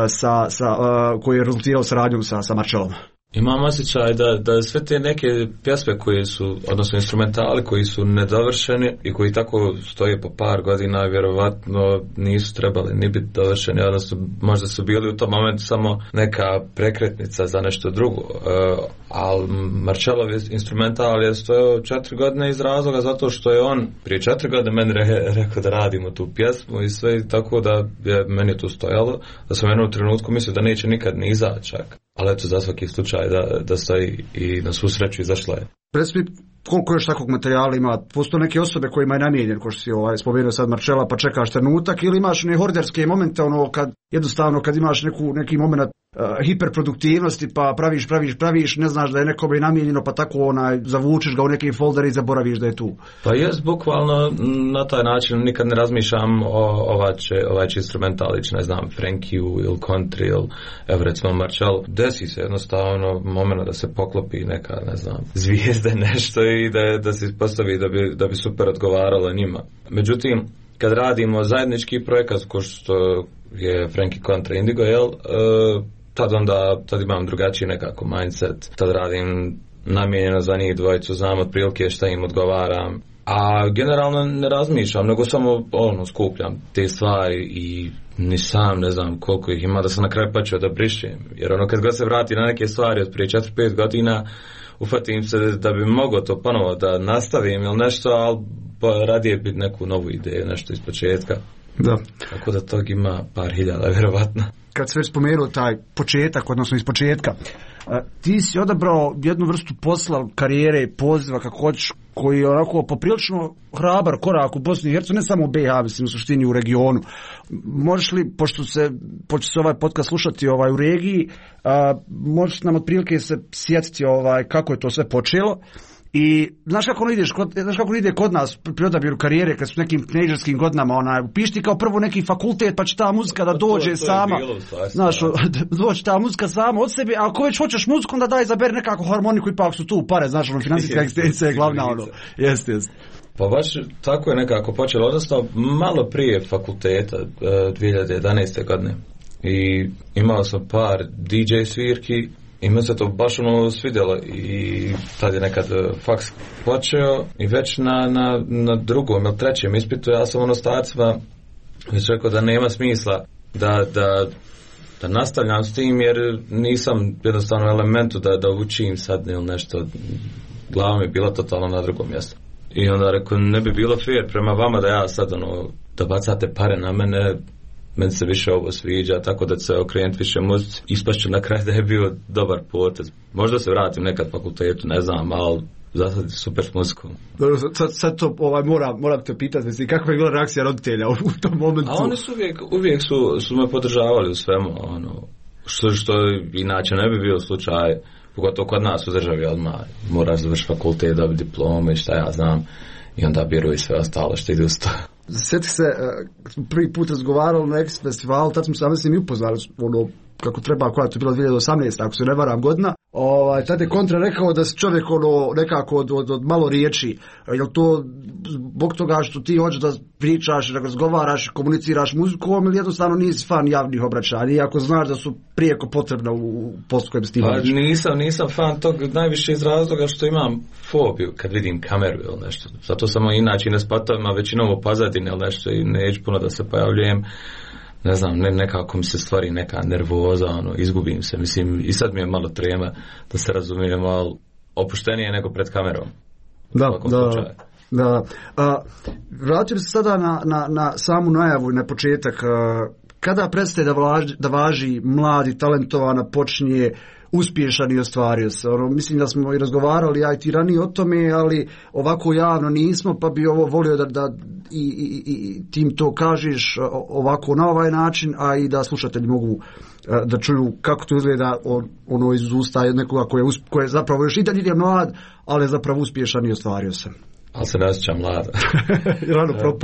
koji je rezultirao saradnjom sa Marčelom. Imam osjećaj da sve te neke pjesme koje su, odnosno instrumentali koji su nedovršeni i koji tako stoje po par godina, vjerovatno nisu trebali ni biti dovršeni, odnosno možda su bili u tom momentu samo neka prekretnica za nešto drugo. Ali Marčelov instrumental je stojao 4 godine iz razloga zato što je on prije 4 godine meni rekao da radimo tu pjesmu i sve, tako da je meni tu stojalo, da sam u jednom trenutku mislio da neće nikad ni izaći čak. Ali eto, za svaki slučaj da stoji i na svu sreću izašla je. Recimo, koliko još takvog materijala ima? Postoje neke osobe kojima je namijenjen, ko što si spomenuo sad Marčela, pa čekaš trenutak, ili imaš ne horderske momente, kad imaš neki moment hiperproduktivnosti, pa praviš, ne znaš da je nekome namijenjeno, pa tako zavučeš ga u neki folder i zaboraviš da je tu. Pa jes, bukvalno na taj način nikad ne razmišljam ovaj će instrumental ići, ne znam, Frankiju ili country ili evo recimo Marčel. Desi se jednostavno moment da se poklopi neka, ne znam, zvijezde nešto i da se ispostavi da bi super odgovaralo njima. Međutim, kad radimo zajednički projekat ko što je Frankie kontra Indigo, tad imam drugačiji nekako mindset, tad radim namijenjeno za njih dvojicu, znam otprilike šta im odgovaram, a generalno ne razmišljam, nego samo skupljam te stvari i ni sam ne znam koliko ih ima da sam na kraju počeo da brišem, jer kad god se vrati na neke stvari od prije 4-5 godina ufatim se da bi mogao to ponovo da nastavim ili nešto, ali radije biti neku novu ideju, nešto iz početka. Da. Tako da tog ima par hiljada, vjerovatno. Kad se već spomenuo taj početak, odnosno iz početka, ti si odabrao jednu vrstu posla, karijere, poziva, kako hoćeš, koji je onako poprilično hrabar korak u Bosni i Hercegovini, ne samo u BiH, mislim u suštini u regionu. Možeš li, pošto se ovaj podcast slušati u regiji, možeš nam otprilike se sjetiti kako je to sve počelo? I znaš kako ide kod nas pri odabiru karijere kad su nekim teenagerskim godinama, upišti kao prvo neki fakultet pa će ta muzika da dođe sama, znaš, doći ta muzika sama od sebe, a ako već hoćeš muziku onda daj izaberi nekako harmoniku, ipak su tu pare, znaš, financijska egzistencija je glavna, jeste. Pa baš tako je nekako počelo, odnosno malo prije fakulteta 2011. godine i imao sam par DJ svirki i mi se to baš svidjelo i tad je nekad faks počeo i već na drugom ili trećem ispitu ja sam ostacima već rekao da nema smisla da nastavljam s tim jer nisam jednostavno elementu da učim sad ili nešto, glava mi je bila totalno na drugom mjestu. I onda rekao ne bi bilo fair prema vama da ja sad da bacate pare na meni se više ovo sviđa, tako da se okrenuti više muzici. Ispašće na kraju da je bio dobar potez. Možda se vratim nekad fakultetu, ne znam, ali za sad je super s muzikom. Sad to moram te pitati, kakva je bila reakcija roditelja u tom momentu? A oni su uvijek su me podržavali u svemu, što inače ne bi bio slučaj, pogotovo kod nas u državi, odmah moraš završiti fakultet, dobiti diplome i šta ja znam, i onda biru i sve ostalo što ide uz to. Sjeti se, kad smo prvi put razgovarali na X festivalu, tad smo se i upoznali kako treba, koja je to bila 2018, ako se ne varam godina, Tad je Kontra rekao da si čovjek nekako od malo riječi. Je li to zbog toga što ti hoćeš da pričaš, razgovaraš, komuniciraš muzikom ili jednostavno nisi fan javnih obraćanja, iako znaš da su prijeko potrebna u poslu kojem stimaš? Nisam fan tog najviše iz razloga što imam fobiju kad vidim kameru ili nešto. Zato sam inače na spatovima većinom u pozadini ili nešto i neću puno da se pojavljujem. Ne znam, nekako mi se stvari neka nervoza, izgubim se, mislim, i sad mi je malo trema, da se razumijem, ali opuštenije nego pred kamerom. Da. Vratim se sada na samu najavu i na početak. Kada prestaje da važi mladi, talentovana, počinje uspješan i ostvario se? Mislim da smo i razgovarali, ja i ti ranije o tome, ali ovako javno nismo, pa bi ovo volio da i tim to kažeš ovako na ovaj način, a i da slušatelji mogu da čuju kako to izgleda iz usta nekoga koji je zapravo još i dalje je mlad, ali je zapravo uspješan i ostvario se. Ali se ne osjećam mlad. Rano propao.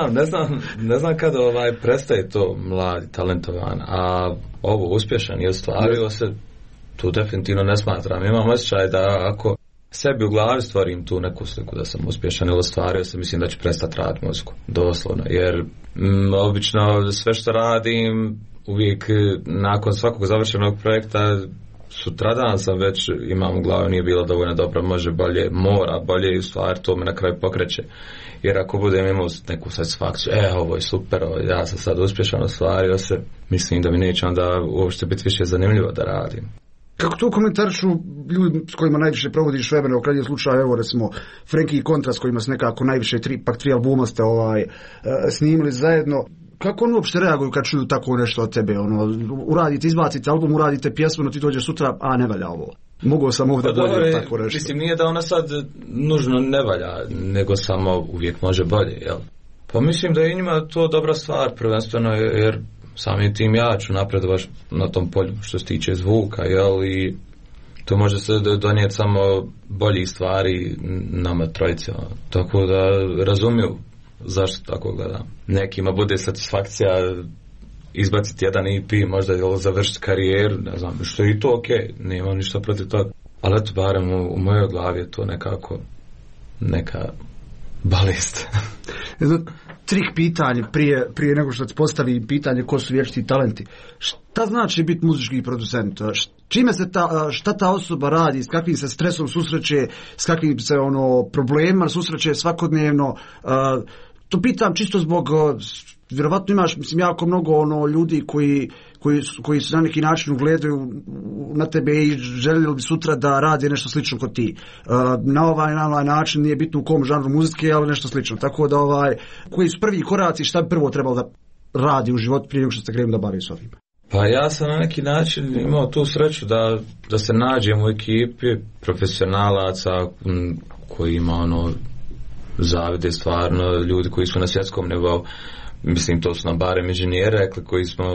Ne znam kada prestaje to mladi, talentovan, a ovo uspješan i ostvario se, tu definitivno ne smatram. Imam osjećaj da ako sebi u glavi stvorim tu neku sliku da sam uspješan ili ostvario se, mislim da ću prestati raditi muziku. Doslovno. Jer obično sve što radim, uvijek nakon svakog završenog projekta, sutradan sam već imam u glavi nije bilo dovoljno dobro, može bolje, mora bolje i u stvari to me na kraju pokreće. Jer ako budem imao neku satisfakciju, ovo je super, ja sam sad uspješan, ostvario se, mislim da mi neće onda uopšte biti više zanimljivo da radim. Kako to komentarišu ljudi s kojima najviše provodiš vremena, u krajnjem slučaju, evo recimo Frankie i Kontra s kojima se nekako najviše tri albuma ste snimili zajedno, kako oni uopšte reaguju kad čuju tako nešto od tebe? Uradite, izbacite album, uradite pjesmu, no ti dođeš sutra, a ne valja ovo. Mogao sam ovdje bolje tako nešto. Mislim, nije da ona sad nužno ne valja, nego samo uvijek može bolje, jel? Pa mislim da je njima to dobra stvar, prvenstveno, jer samim tim ja ću napredovati na tom polju što se tiče zvuka, jel, i to može se donijeti samo bolji stvari nama trojicama, tako da razumiju zašto tako gledam. Nekima bude satisfakcija izbaciti jedan EP, možda je završiti karijeru, ne znam, što je i to okej, nemam ništa protiv toga, ali eto, barem u mojoj glavi je to nekako neka balest. Trik pitanje prije nego što se postavi pitanje ko su vječiti talenti. Šta znači biti muzički producent? Šta ta osoba radi, s kakvim se stresom susreće, s kakvim se problema susreće svakodnevno? To pitam čisto zbog, vjerovatno imaš, mislim, jako mnogo ljudi koji se na neki način ugledaju na tebe i željeli bi sutra da radi nešto slično kod ti. Na ovaj način, nije bitno u kom žanru muzike, ali nešto slično. Tako da koji su prvi koraci, šta bi prvo trebalo da radi u životu prije nego što se krenu da bavi s ovim? Pa ja sam na neki način imao tu sreću da se nađem u ekipi profesionalaca koji ima zavide stvarno, ljudi koji su na svjetskom nivou. Mislim, to su nam barem inženjeri rekli koji smo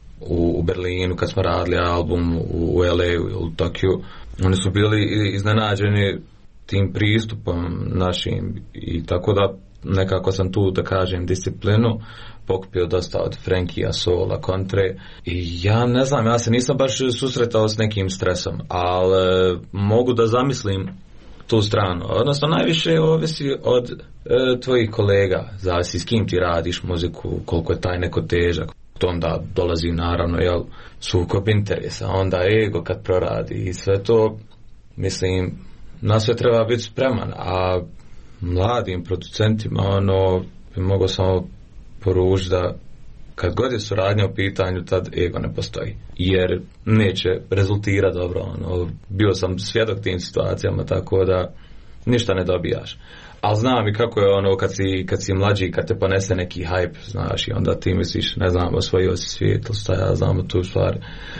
u Berlinu kad smo radili album, u LA, u Tokiju. Oni su bili iznenađeni tim pristupom našim i tako da nekako sam tu, da kažem, disciplinu pokupio dosta od Frankija, Soula, Kontre i ja ne znam, ja se nisam baš susretao s nekim stresom, ali mogu da zamislim tu stranu. Odnosno, najviše ovisi od tvojih kolega, zavisi s kim ti radiš muziku, koliko je taj neko težak. To onda dolazi naravno sukob interesa, onda ego kad proradi i sve to, mislim, na sve treba biti spreman, a mladim producentima bi mogo samo poručiti da kad god je suradnja u pitanju, tad ego ne postoji, jer neće rezultirati dobro. Bio sam svjedok tim situacijama, tako da ništa ne dobijaš. Ali znam i kako je kad si mlađi, kad te ponese neki hype, znaš, i onda ti misliš, ne znam, osvojio si svijet, ili šta ja znam tu stvar.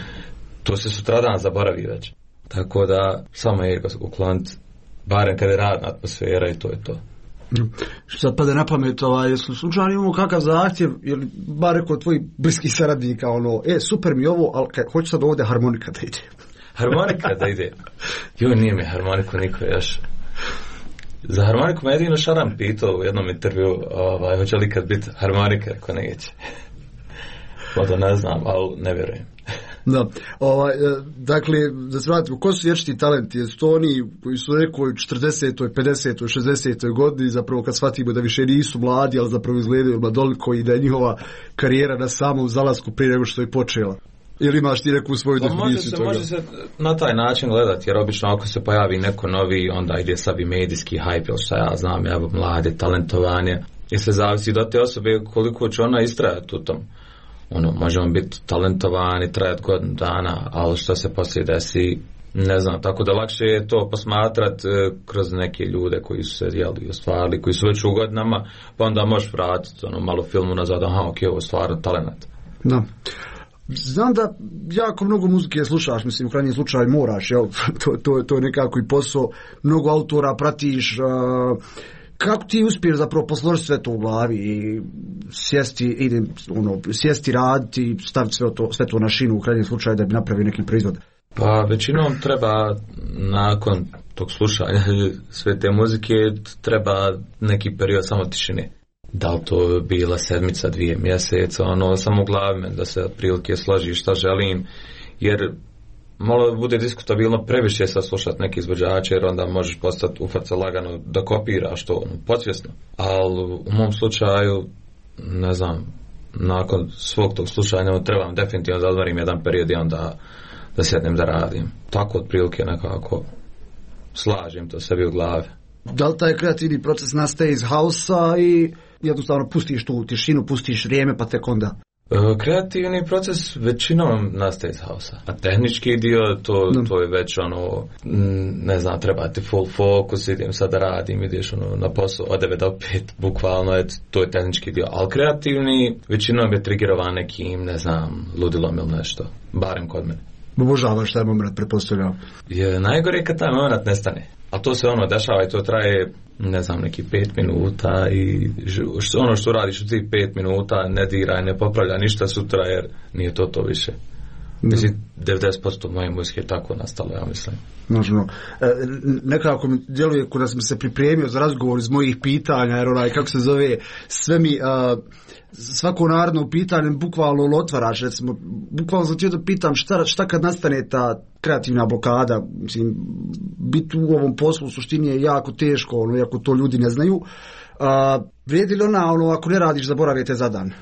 To se sutradan zaboravi već. Tako da samo ego ukloniti, barem kada je radna atmosfera i to je to. Sad pade na pamet, slučajno imamo kakav zahtjev, ili bar rekao tvojih bliskih saradnika, super mi ovo, ali hoću sad ovdje harmonika da ide. Harmonika da ide? Nije mi harmoniku niko još. Za harmoniku me jedino Šaran pitao u jednom intervju, hoće li kad biti harmonika, ako neće. Možda ne znam, ali ne vjerujem. Da, dakle, da se vratimo, ko su vječiti talenti? Jesu to oni koji su u nekoj 40. 50. 60. godini, zapravo kad shvatimo da više nisu mladi, ali zapravo izgledaju mladoliko i da je njihova karijera na samom zalasku prije nego što je počela? Ili imaš ti neku svoju definiciju toga? Može se na taj način gledati, jer obično ako se pojavi neko novi, onda ide sad i medijski hype, ili šta ja znam, evo mlade, talentovanje, i sve zavisi do te osobe koliko će ona istrajati u tom. Može on biti talentovan i trajati godinu dana, ali što se poslije desi, ne znam, tako da lakše je to posmatrat kroz neke ljude koji su se ostvarili, koji su već u godinama, pa onda možeš vratiti malo filmu nazad, ok, ovo je stvarno talent. Da. Znam da jako mnogo muzike slušaš, mislim, u krajnjem slučaju moraš, jel? To je nekako i posao, mnogo autora pratiš. Kako ti uspiješ zapravo posložiti sve to u glavi i sjesti raditi i staviti sve to na šinu u krajnjem slučaju da bi napravio neki proizvod? Pa većinom treba nakon tog slušanja sve te muzike treba neki period samo tišine. Da li to bila sedmica, 2 mjeseca, samo u glavi me da se otprilike složi šta želim, jer malo bude diskutabilno previše sad slušati neki izvođače, jer onda možeš postati ufaca lagano da kopiraš to podsvjesno. Ali u mom slučaju, ne znam, nakon svog tog slušanja trebam definitivno da odvarim jedan period i onda da sjednem da radim. Tako otprilike nekako slažem to sebi u glavi. Da li taj kreativni proces nastaje iz hausa i jednostavno pustiš tu tišinu, pustiš vrijeme pa tek onda? Kreativni proces većinom nastaje iz hausa, a tehnički dio to je već ne znam, treba ti full focus, idem sad da radim, ideš na posao od 9 do 5, bukvalno to je tehnički dio, ali kreativni većinom je trigerovan nekim, ne znam, ludilom ili nešto, barem kod mene. Obožavaš taj moment, pretpostavljam. Najgore kad taj moment nestane. A to se dešava i to traje, ne znam, neki 5 minuta i što radiš u tih 5 minuta ne diraj, ne popravlja ništa sutra jer nije to više. Mislim, 90% moje muzike je tako nastalo, ja mislim. Možno. Nekako mi djeluje kada sam se pripremio za razgovor iz mojih pitanja, jer kako se zove, sve mi... svako naredno pitanje bukvalno otvaraš, recimo, bukvalno sam htio da pitam šta kad nastane ta kreativna blokada, mislim, biti u ovom poslu u suštini je jako teško, iako to ljudi ne znaju. Vrijedi li ona, ako ne radiš, zaboravite za dan?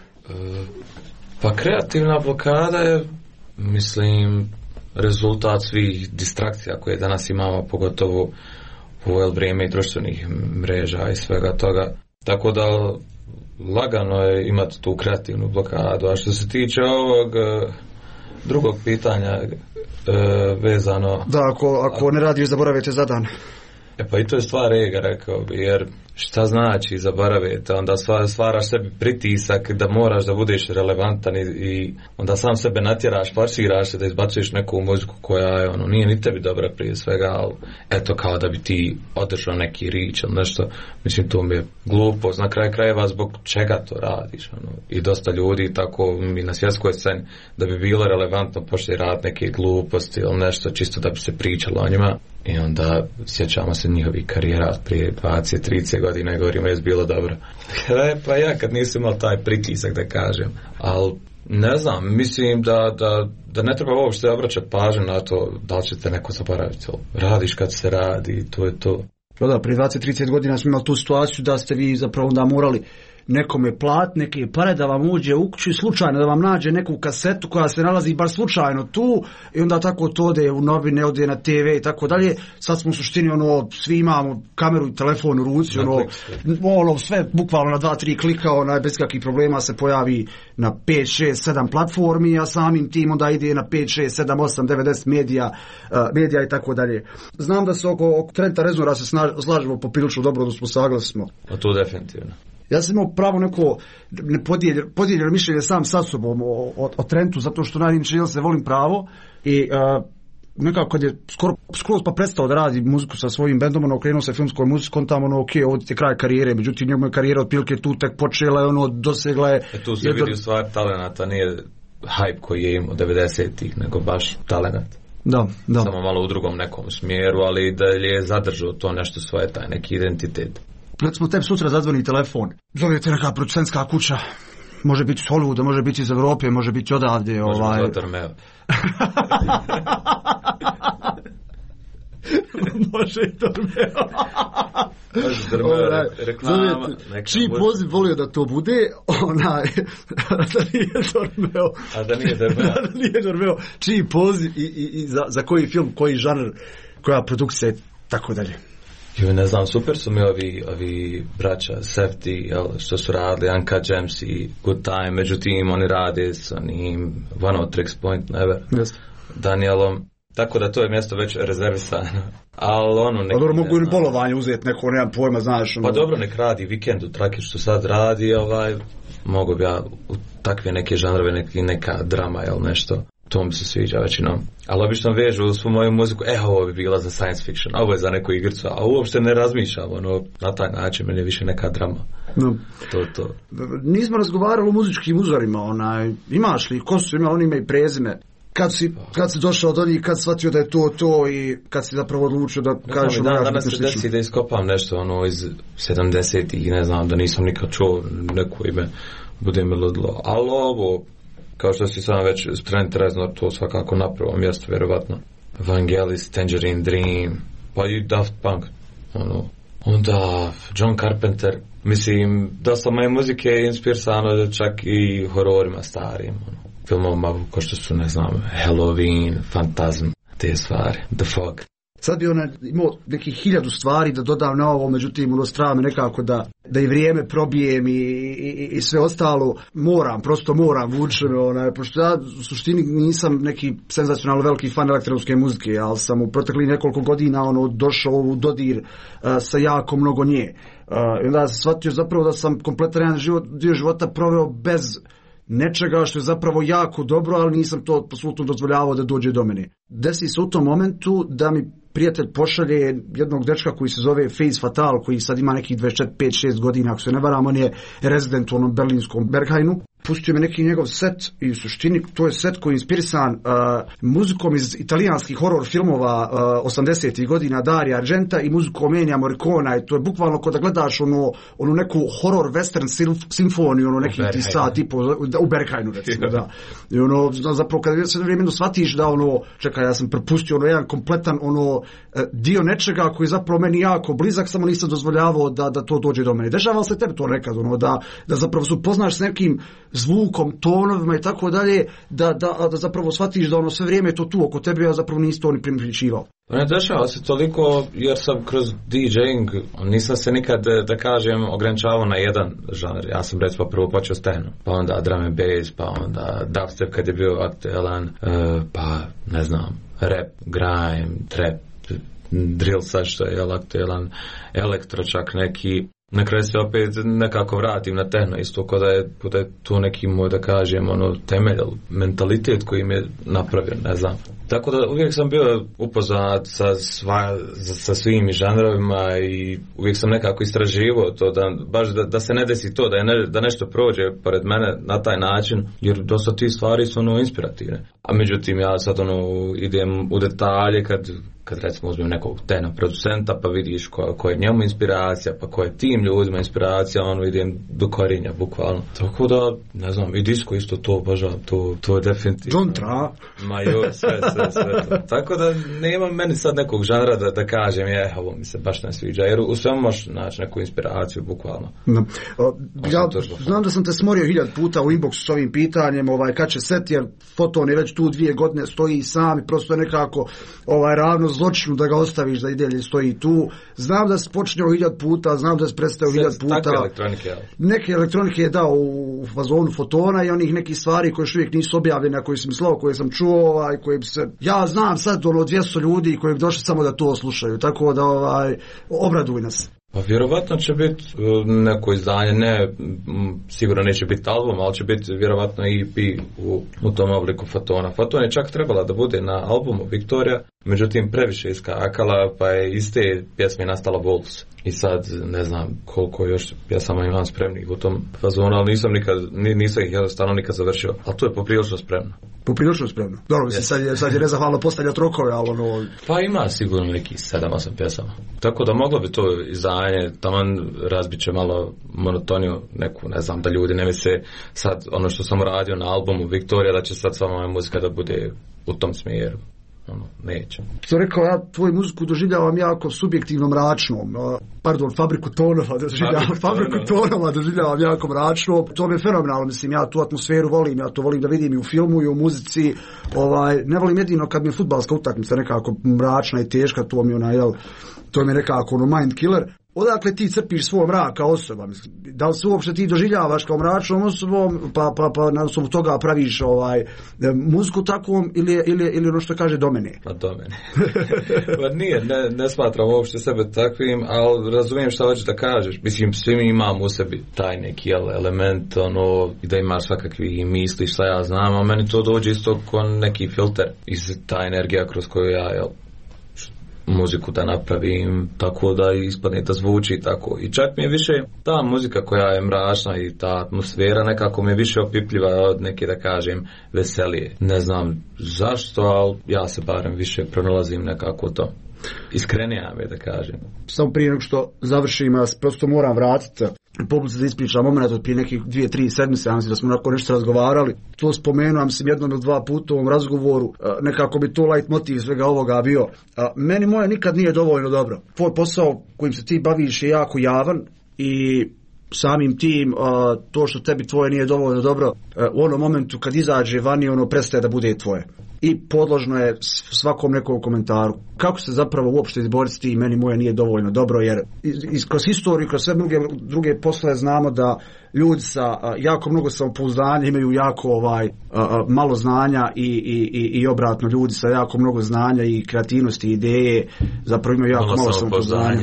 Pa kreativna blokada je, mislim, rezultat svih distrakcija koje danas imamo, pogotovo u ovo vrijeme i društvenih mreža i svega toga. Tako da lagano je imati tu kreativnu blokadu. A što se tiče ovog drugog pitanja vezano... Da, ako ne radiš, zaboravite za dan. Pa i to je stvar ega, rekao bi, jer šta znači zaboravite, onda stvaraš sebi pritisak da moraš da budeš relevantan i onda sam sebe natjeraš, forsiraš se da izbacuješ neku muziku koja je, nije ni tebi dobra prije svega, ali eto kao da bi ti održao neki rič ili nešto, mislim to mi je glupost, na kraju krajeva zbog čega to radiš, i dosta ljudi tako mi na svjetskoj sceni da bi bilo relevantno počne raditi neke gluposti ili nešto čisto da bi se pričalo o njima. I onda sjećamo se njihovih karijera prije 20-30 godina i govorimo je bilo dobro. Pa ja kad nisam imao taj pritisak da kažem, ali ne znam, mislim da ne treba uopšte obraćati pažnju na to da li ćete neko zaboraviti. Radiš kad se radi, to je to. Da, prije 20-30 godina smo imali tu situaciju da ste vi zapravo onda morali nekome platiti neke pare da vam uđe u kuću i slučajno da vam nađe neku kasetu koja se nalazi bar slučajno tu i onda tako to ode u novine, ode na TV i tako dalje. Sad smo u suštini svi imamo kameru i telefon u ruci, sve bukvalno na 2-3 klika, bez kakvih problema se pojavi na 5, 6, 7 platformi, a samim tim onda ide na 5, 6, 7, 8, 90 medija i tako dalje. Znam da se oko Trenta Reznora se slažemo poprilično dobro, da smo saglasni. A to definitivno. Ja sam imao pravo neko podijeljeno mišljenje sam sa sobom o Trentu, zato što najniče se volim pravo i nekako kad je skoro pa prestao da radi muziku sa svojim bendom, okrenuo se filmskoj muzikom, tamo ovdje je kraj karijere, međutim njegova karijera otprilike tu tek počela je, dosegla je... Tu se vidi u stvari talenata, nije hype koji je imao 90-ih, nego baš talenat. Da. Samo malo u drugom nekom smjeru, ali da je zadržao to nešto svoje, taj neki identitet. Recimo tebi sutra zadzvoni telefon, zovete neka producentska kuća, može biti iz Hollywooda, može biti iz Evrope, može biti odavde. Može biti Dormeo. Može i Dormeo. Reklama. Čiji poziv volio da to bude, da nije Dormeo. A da nije Dormeo. Da nije Dormeo. Čiji poziv i za koji film, koji žanr, koja produkcija i tako dalje. Ne znam, super su mi ovi braća Safety, što su radili, Uncut Gems i Good Time, međutim oni rade s onim One of Tricks Point Never, Danielom, tako da to je mjesto već rezervisano. Ali dobro, mogu i bolovanje uzeti neko, nemam pojma, znaš. Pa dobro, nek radi Vikend u Traki što sad radi, mogu bi ja u takve neke žanrove, neka drama ili nešto. To mi se sviđa većinom. Ali obično vežu svu moju muziku, ovo bi bila za science fiction, ovo je za neku igricu, a uopšte ne razmišljam, na taj način meni je više neka drama. No. To. Nismo razgovarali o muzičkim uzorima, imaš li, ko su imali, oni imaju prezime? Kad si došao do njih, kad shvatio da je to i kad si zapravo odlučio da kažeš... Danas se desi da iskopam nešto iz 70-ih, ne znam, da nisam nikad čuo neko ime, bude mi ludilo, ali ovo... Kao što si sam već Trent Reznor, to svakako na prvom mjestu, vjerovatno. Vangelis, Tangerine Dream, pa i Daft Punk. Onda John Carpenter. Mislim, dosta moje muzike je inspirisano čak i hororima starim. Filmovima kao što su, ne znam, Halloween, Phantasm, te stvari, The Fog. Sad bi imao nekih 1000 stvari da dodam na ovo, međutim, strava me nekako da i vrijeme probijem i sve ostalo. Prosto moram vući me, pošto ja u suštini nisam neki senzacionalno veliki fan elektronske muzike, ali sam u proteklih nekoliko godina došao u dodir sa jako mnogo nje. I onda sam shvatio zapravo da sam kompletan jedan dio života proveo bez nečega što je zapravo jako dobro, ali nisam to apsolutno dozvoljavao da dođe do mene. Desi se u tom momentu da mi prijatelj pošalje jednog dečka koji se zove Phase Fatal, koji sad ima nekih 25-6 godina, ako se ne varam, on je rezident u onom berlinskom Berghainu. Pustio me neki njegov set i u suštini to je set koji je inspirisan muzikom iz italijanskih horror filmova 80-ih godina Dario Argenta i muzikom Ennija Morricona, i to je bukvalno kao da gledaš onu neku horror western simfoniju, neki ti sat tipu u Berghainu, recimo, da. I zapravo kada se vremenu shvatiš da čekaj, ja sam propustio jedan kompletan dio nečega koji je zapravo meni jako blizak, samo nisam dozvoljavao da to dođe do mene. Dešava se tebi to nekad, da zapravo se upoznaš s nekim zvukom, tonovima i tako dalje, da zapravo shvatiš da sve vrijeme je to tu oko tebe, a zapravo nisi to ni primjećivao. Ne dešava se toliko jer sam kroz DJing, nisam se nikad, da kažem, ograničavao na jedan žanr. Ja sam recimo prvo počeo s techno, pa onda drum and bass, pa onda dubstep kad je bio aktualan, pa ne znam, rap, grime, trap, drill sad što je aktualan, elektro čak neki. Na kraju se opet nekako vratim na techno, isto kao da je to neki moj, da kažem, temelj, mentalitet koji mi je napravio, ne znam. Tako da uvijek sam bio upoznat sa svim žanrovima i uvijek sam nekako istraživao to, da se ne desi to, da nešto prođe pored mene na taj način, jer dosta tih stvari su inspirativne. A međutim, ja sad idem u detalje kad recimo uzmem nekog techno producenta, pa vidiš ko je njemu inspiracija, pa ko je tim ljudima inspiracija, idem do korinja, bukvalno. Tako da, ne znam, i disco isto to obožavam, to je definitivno. John Tra. Ma joj, sve to. Tako da nema meni sad nekog žanra da kažem, ovo mi se baš ne sviđa, jer u svemu možeš naći neku inspiraciju, bukvalno. No. Ja znam da sam te smorio 1000 puta u inboxu s ovim pitanjem, kad će set, jer Foton je već tu 2 godine, stoji sam i prosto je nekako ravno zločinu da ga ostaviš da i dalje stoji tu. Znam da si počeo 1000 puta, znam da si prestao 1000 puta. Takve elektronike, neke elektronike je dao u fazonu Fotona i onih nekih stvari koje još uvijek nisu objavljene, a koje sam mislao, koje sam čuo, koje bi se... Ja znam sad 200 ljudi koji bi došli samo da to slušaju, tako da obraduj nas. Pa vjerovatno će biti neko izdanje, sigurno neće biti album, ali će biti vjerovatno EP u tom obliku Fotona. Foton je čak trebala da bude na albumu Victoria, Međutim, previše iskakala, pa je iz te pjesme nastala Wolves. I sad, ne znam koliko još pjesama imam spremnih u tom fazonu, ali nisam ih jednostavno nikad završio. Ali to je poprilično spremno. Poprilično spremno. Dobro, mislim, sad je nezahvalno postavljati rokove, ali ono... Pa ima sigurno neki 7-8 pjesama. Tako da moglo bi to izdanje, taman razbit će malo monotoniju neku, ne znam, da ljudi ne misle sad ono što sam radio na albumu Viktorija, da će sad sva moja muzika da bude u tom smjeru. Neće. Što rekao, ja tvoju muziku doživljavam jako subjektivno mračnom. Fabriku tonova doživljavam jako mračnom. To mi je fenomenalno, mislim, ja tu atmosferu volim, ja to volim da vidim i u filmu i u muzici. Ne volim jedino kad mi je fudbalska utakmica nekako mračna i teška, to mi je nekako mind killer. Odakle ti crpiš svoj mrak kao osoba? Da li se uopšte ti doživljavaš kao mračnom osobom, pa na osnovu toga praviš muziku takvom ili ono što kaže do mene? Pa do mene. Pa nije, ne smatram uopšte sebe takvim, ali razumijem šta hoćeš da kažeš. Mislim, svi mi imamo u sebi taj neki element, da imaš svakakvih misli, šta ja znam, a meni to dođe isto kao neki filter iz ta energija kroz koju ja, muziku da napravim tako da ispadne da zvuči tako. I čak mi je više ta muzika koja je mračna i ta atmosfera nekako mi je više opipljiva od neke, da kažem, veselije. Ne znam zašto, ali ja se barem više pronalazim nekako to. Iskrenija mi je, da kažem. Samo prije nego što završim, ja prosto moram vratiti publici da ispričam moment od prije nekih 2-3 sedmice, ja mislim da smo onako nešto razgovarali. To spomenuo, mislim, jednom ili dva puta u ovom razgovoru, nekako bi to light motiv svega ovoga bio. Meni moje nikad nije dovoljno dobro. Tvoj posao kojim se ti baviš je jako javan i samim tim to što tebi tvoje nije dovoljno dobro, u onom momentu kad izađe vani, ono prestaje da bude tvoje. I podložno je svakom nekom komentaru. Kako se zapravo uopšte izboriti s tim, meni moje nije dovoljno dobro, jer kroz historiju, kroz sve druge poslove znamo da ljudi sa jako mnogo samopouzdanja imaju jako malo znanja i obratno, ljudi sa jako mnogo znanja i kreativnosti i ideje zapravo imaju jako malo samopouzdanja.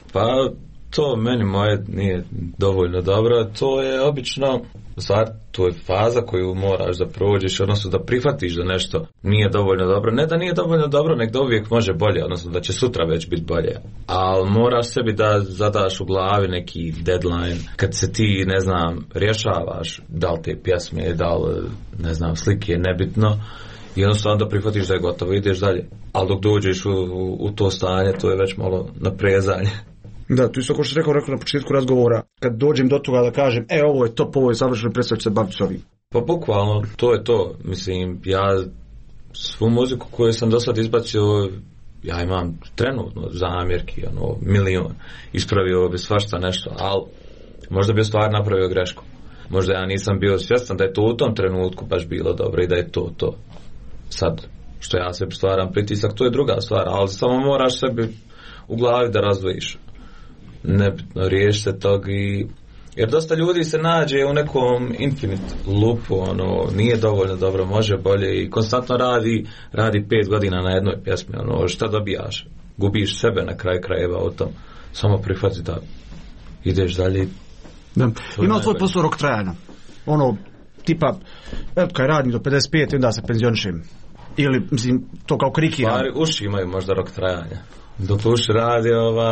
Pa to meni moje nije dovoljno dobro, to je obično stvar, to je faza koju moraš da prođeš, odnosno da prihvatiš da nešto nije dovoljno dobro. Ne da nije dovoljno dobro, nek da uvijek može bolje, odnosno da će sutra već biti bolje. Ali moraš sebi da zadaš u glavi neki deadline, kad se ti, ne znam, rješavaš da li te pjesme, da li, ne znam, slike, nebitno, i jednostavno da prihvatiš da je gotovo, ideš dalje. Ali dok dođeš u to stanje, to je već malo naprezanje. Da, tu isto kao što sam rekao na početku razgovora, kad dođem do toga da kažem, ovo je top, ovo je završeno, predstavljati se baviti s ovim. Pa bukvalno, to je to. Mislim, ja svu muziku koju sam do sad izbacio, ja imam trenutno zamjerki, milion. Ispravio bi svašta nešto, ali možda bi stvar napravio grešku. Možda ja nisam bio svjestan da je to u tom trenutku baš bilo dobro i da je to. Sad, što ja sebi stvaram pritisak, to je druga stvar, ali samo moraš sebi u glavi da razdvojiš. Nebitno, riješi se tog jer dosta ljudi se nađe u nekom infinite loopu, nije dovoljno dobro, može bolje i konstantno radi 5 godina na jednoj pjesmi, šta dobijaš? Gubiš sebe na kraju krajeva o tom. Samo prihvati da ideš dalje. Da. Ima tvoj posao rok trajanja? Tipa, kaj radim do 55 i onda se penzionišem. Ili, mislim, to kao krikiram. Stvari, uši imaju možda rok trajanja. Dok uši radi,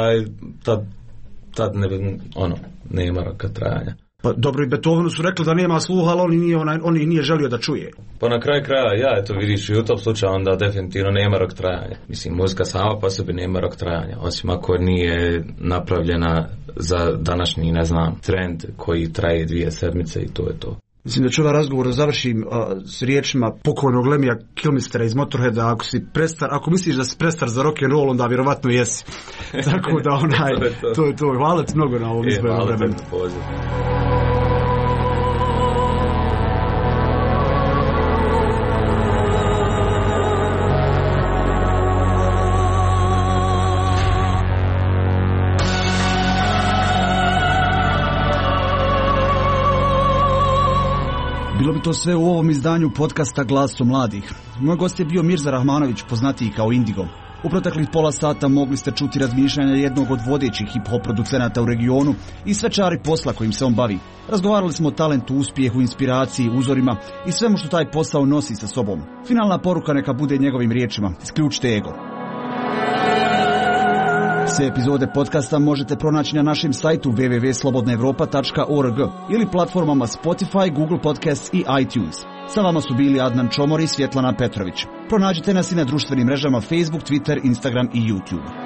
tad nema roka trajanja. Pa dobro, i Beethovenu su rekli da nema sluha, ali on ih nije želio da čuje. Pa na kraju kraja, eto vidiš, i u tom slučaju onda definitivno nema rok trajanja. Mislim, muzika sama po sebi nema rok trajanja, osim ako nije napravljena za današnji, ne znam, trend koji traje 2 sedmice i to je to. Mislim da ću ovaj razgovor završim s riječima pokojnog Lemija Kilmistera iz Motorheada, ako misliš da si prestar za rock and roll, onda vjerovatno jesi. Tako da to je to. Hvala ti mnogo na ovom izboru vremenu. to sve u ovom izdanju podcasta Glasom mladih. Moj gost je bio Mirza Rahmanović, poznatiji kao Indigo. U proteklih pola sata mogli ste čuti razmišljanja jednog od vodećih hip-hop producenata u regionu i sve čari posla kojim se on bavi. Razgovarali smo o talentu, uspjehu, inspiraciji, uzorima i svemu što taj posao nosi sa sobom. Finalna poruka neka bude njegovim riječima: isključite ego. Sve epizode podcasta možete pronaći na našem sajtu www.slobodnaevropa.org ili platformama Spotify, Google Podcasts i iTunes. Sa vama su bili Adnan Čomor i Svjetlana Petrović. Pronađite nas i na društvenim mrežama Facebook, Twitter, Instagram i YouTube.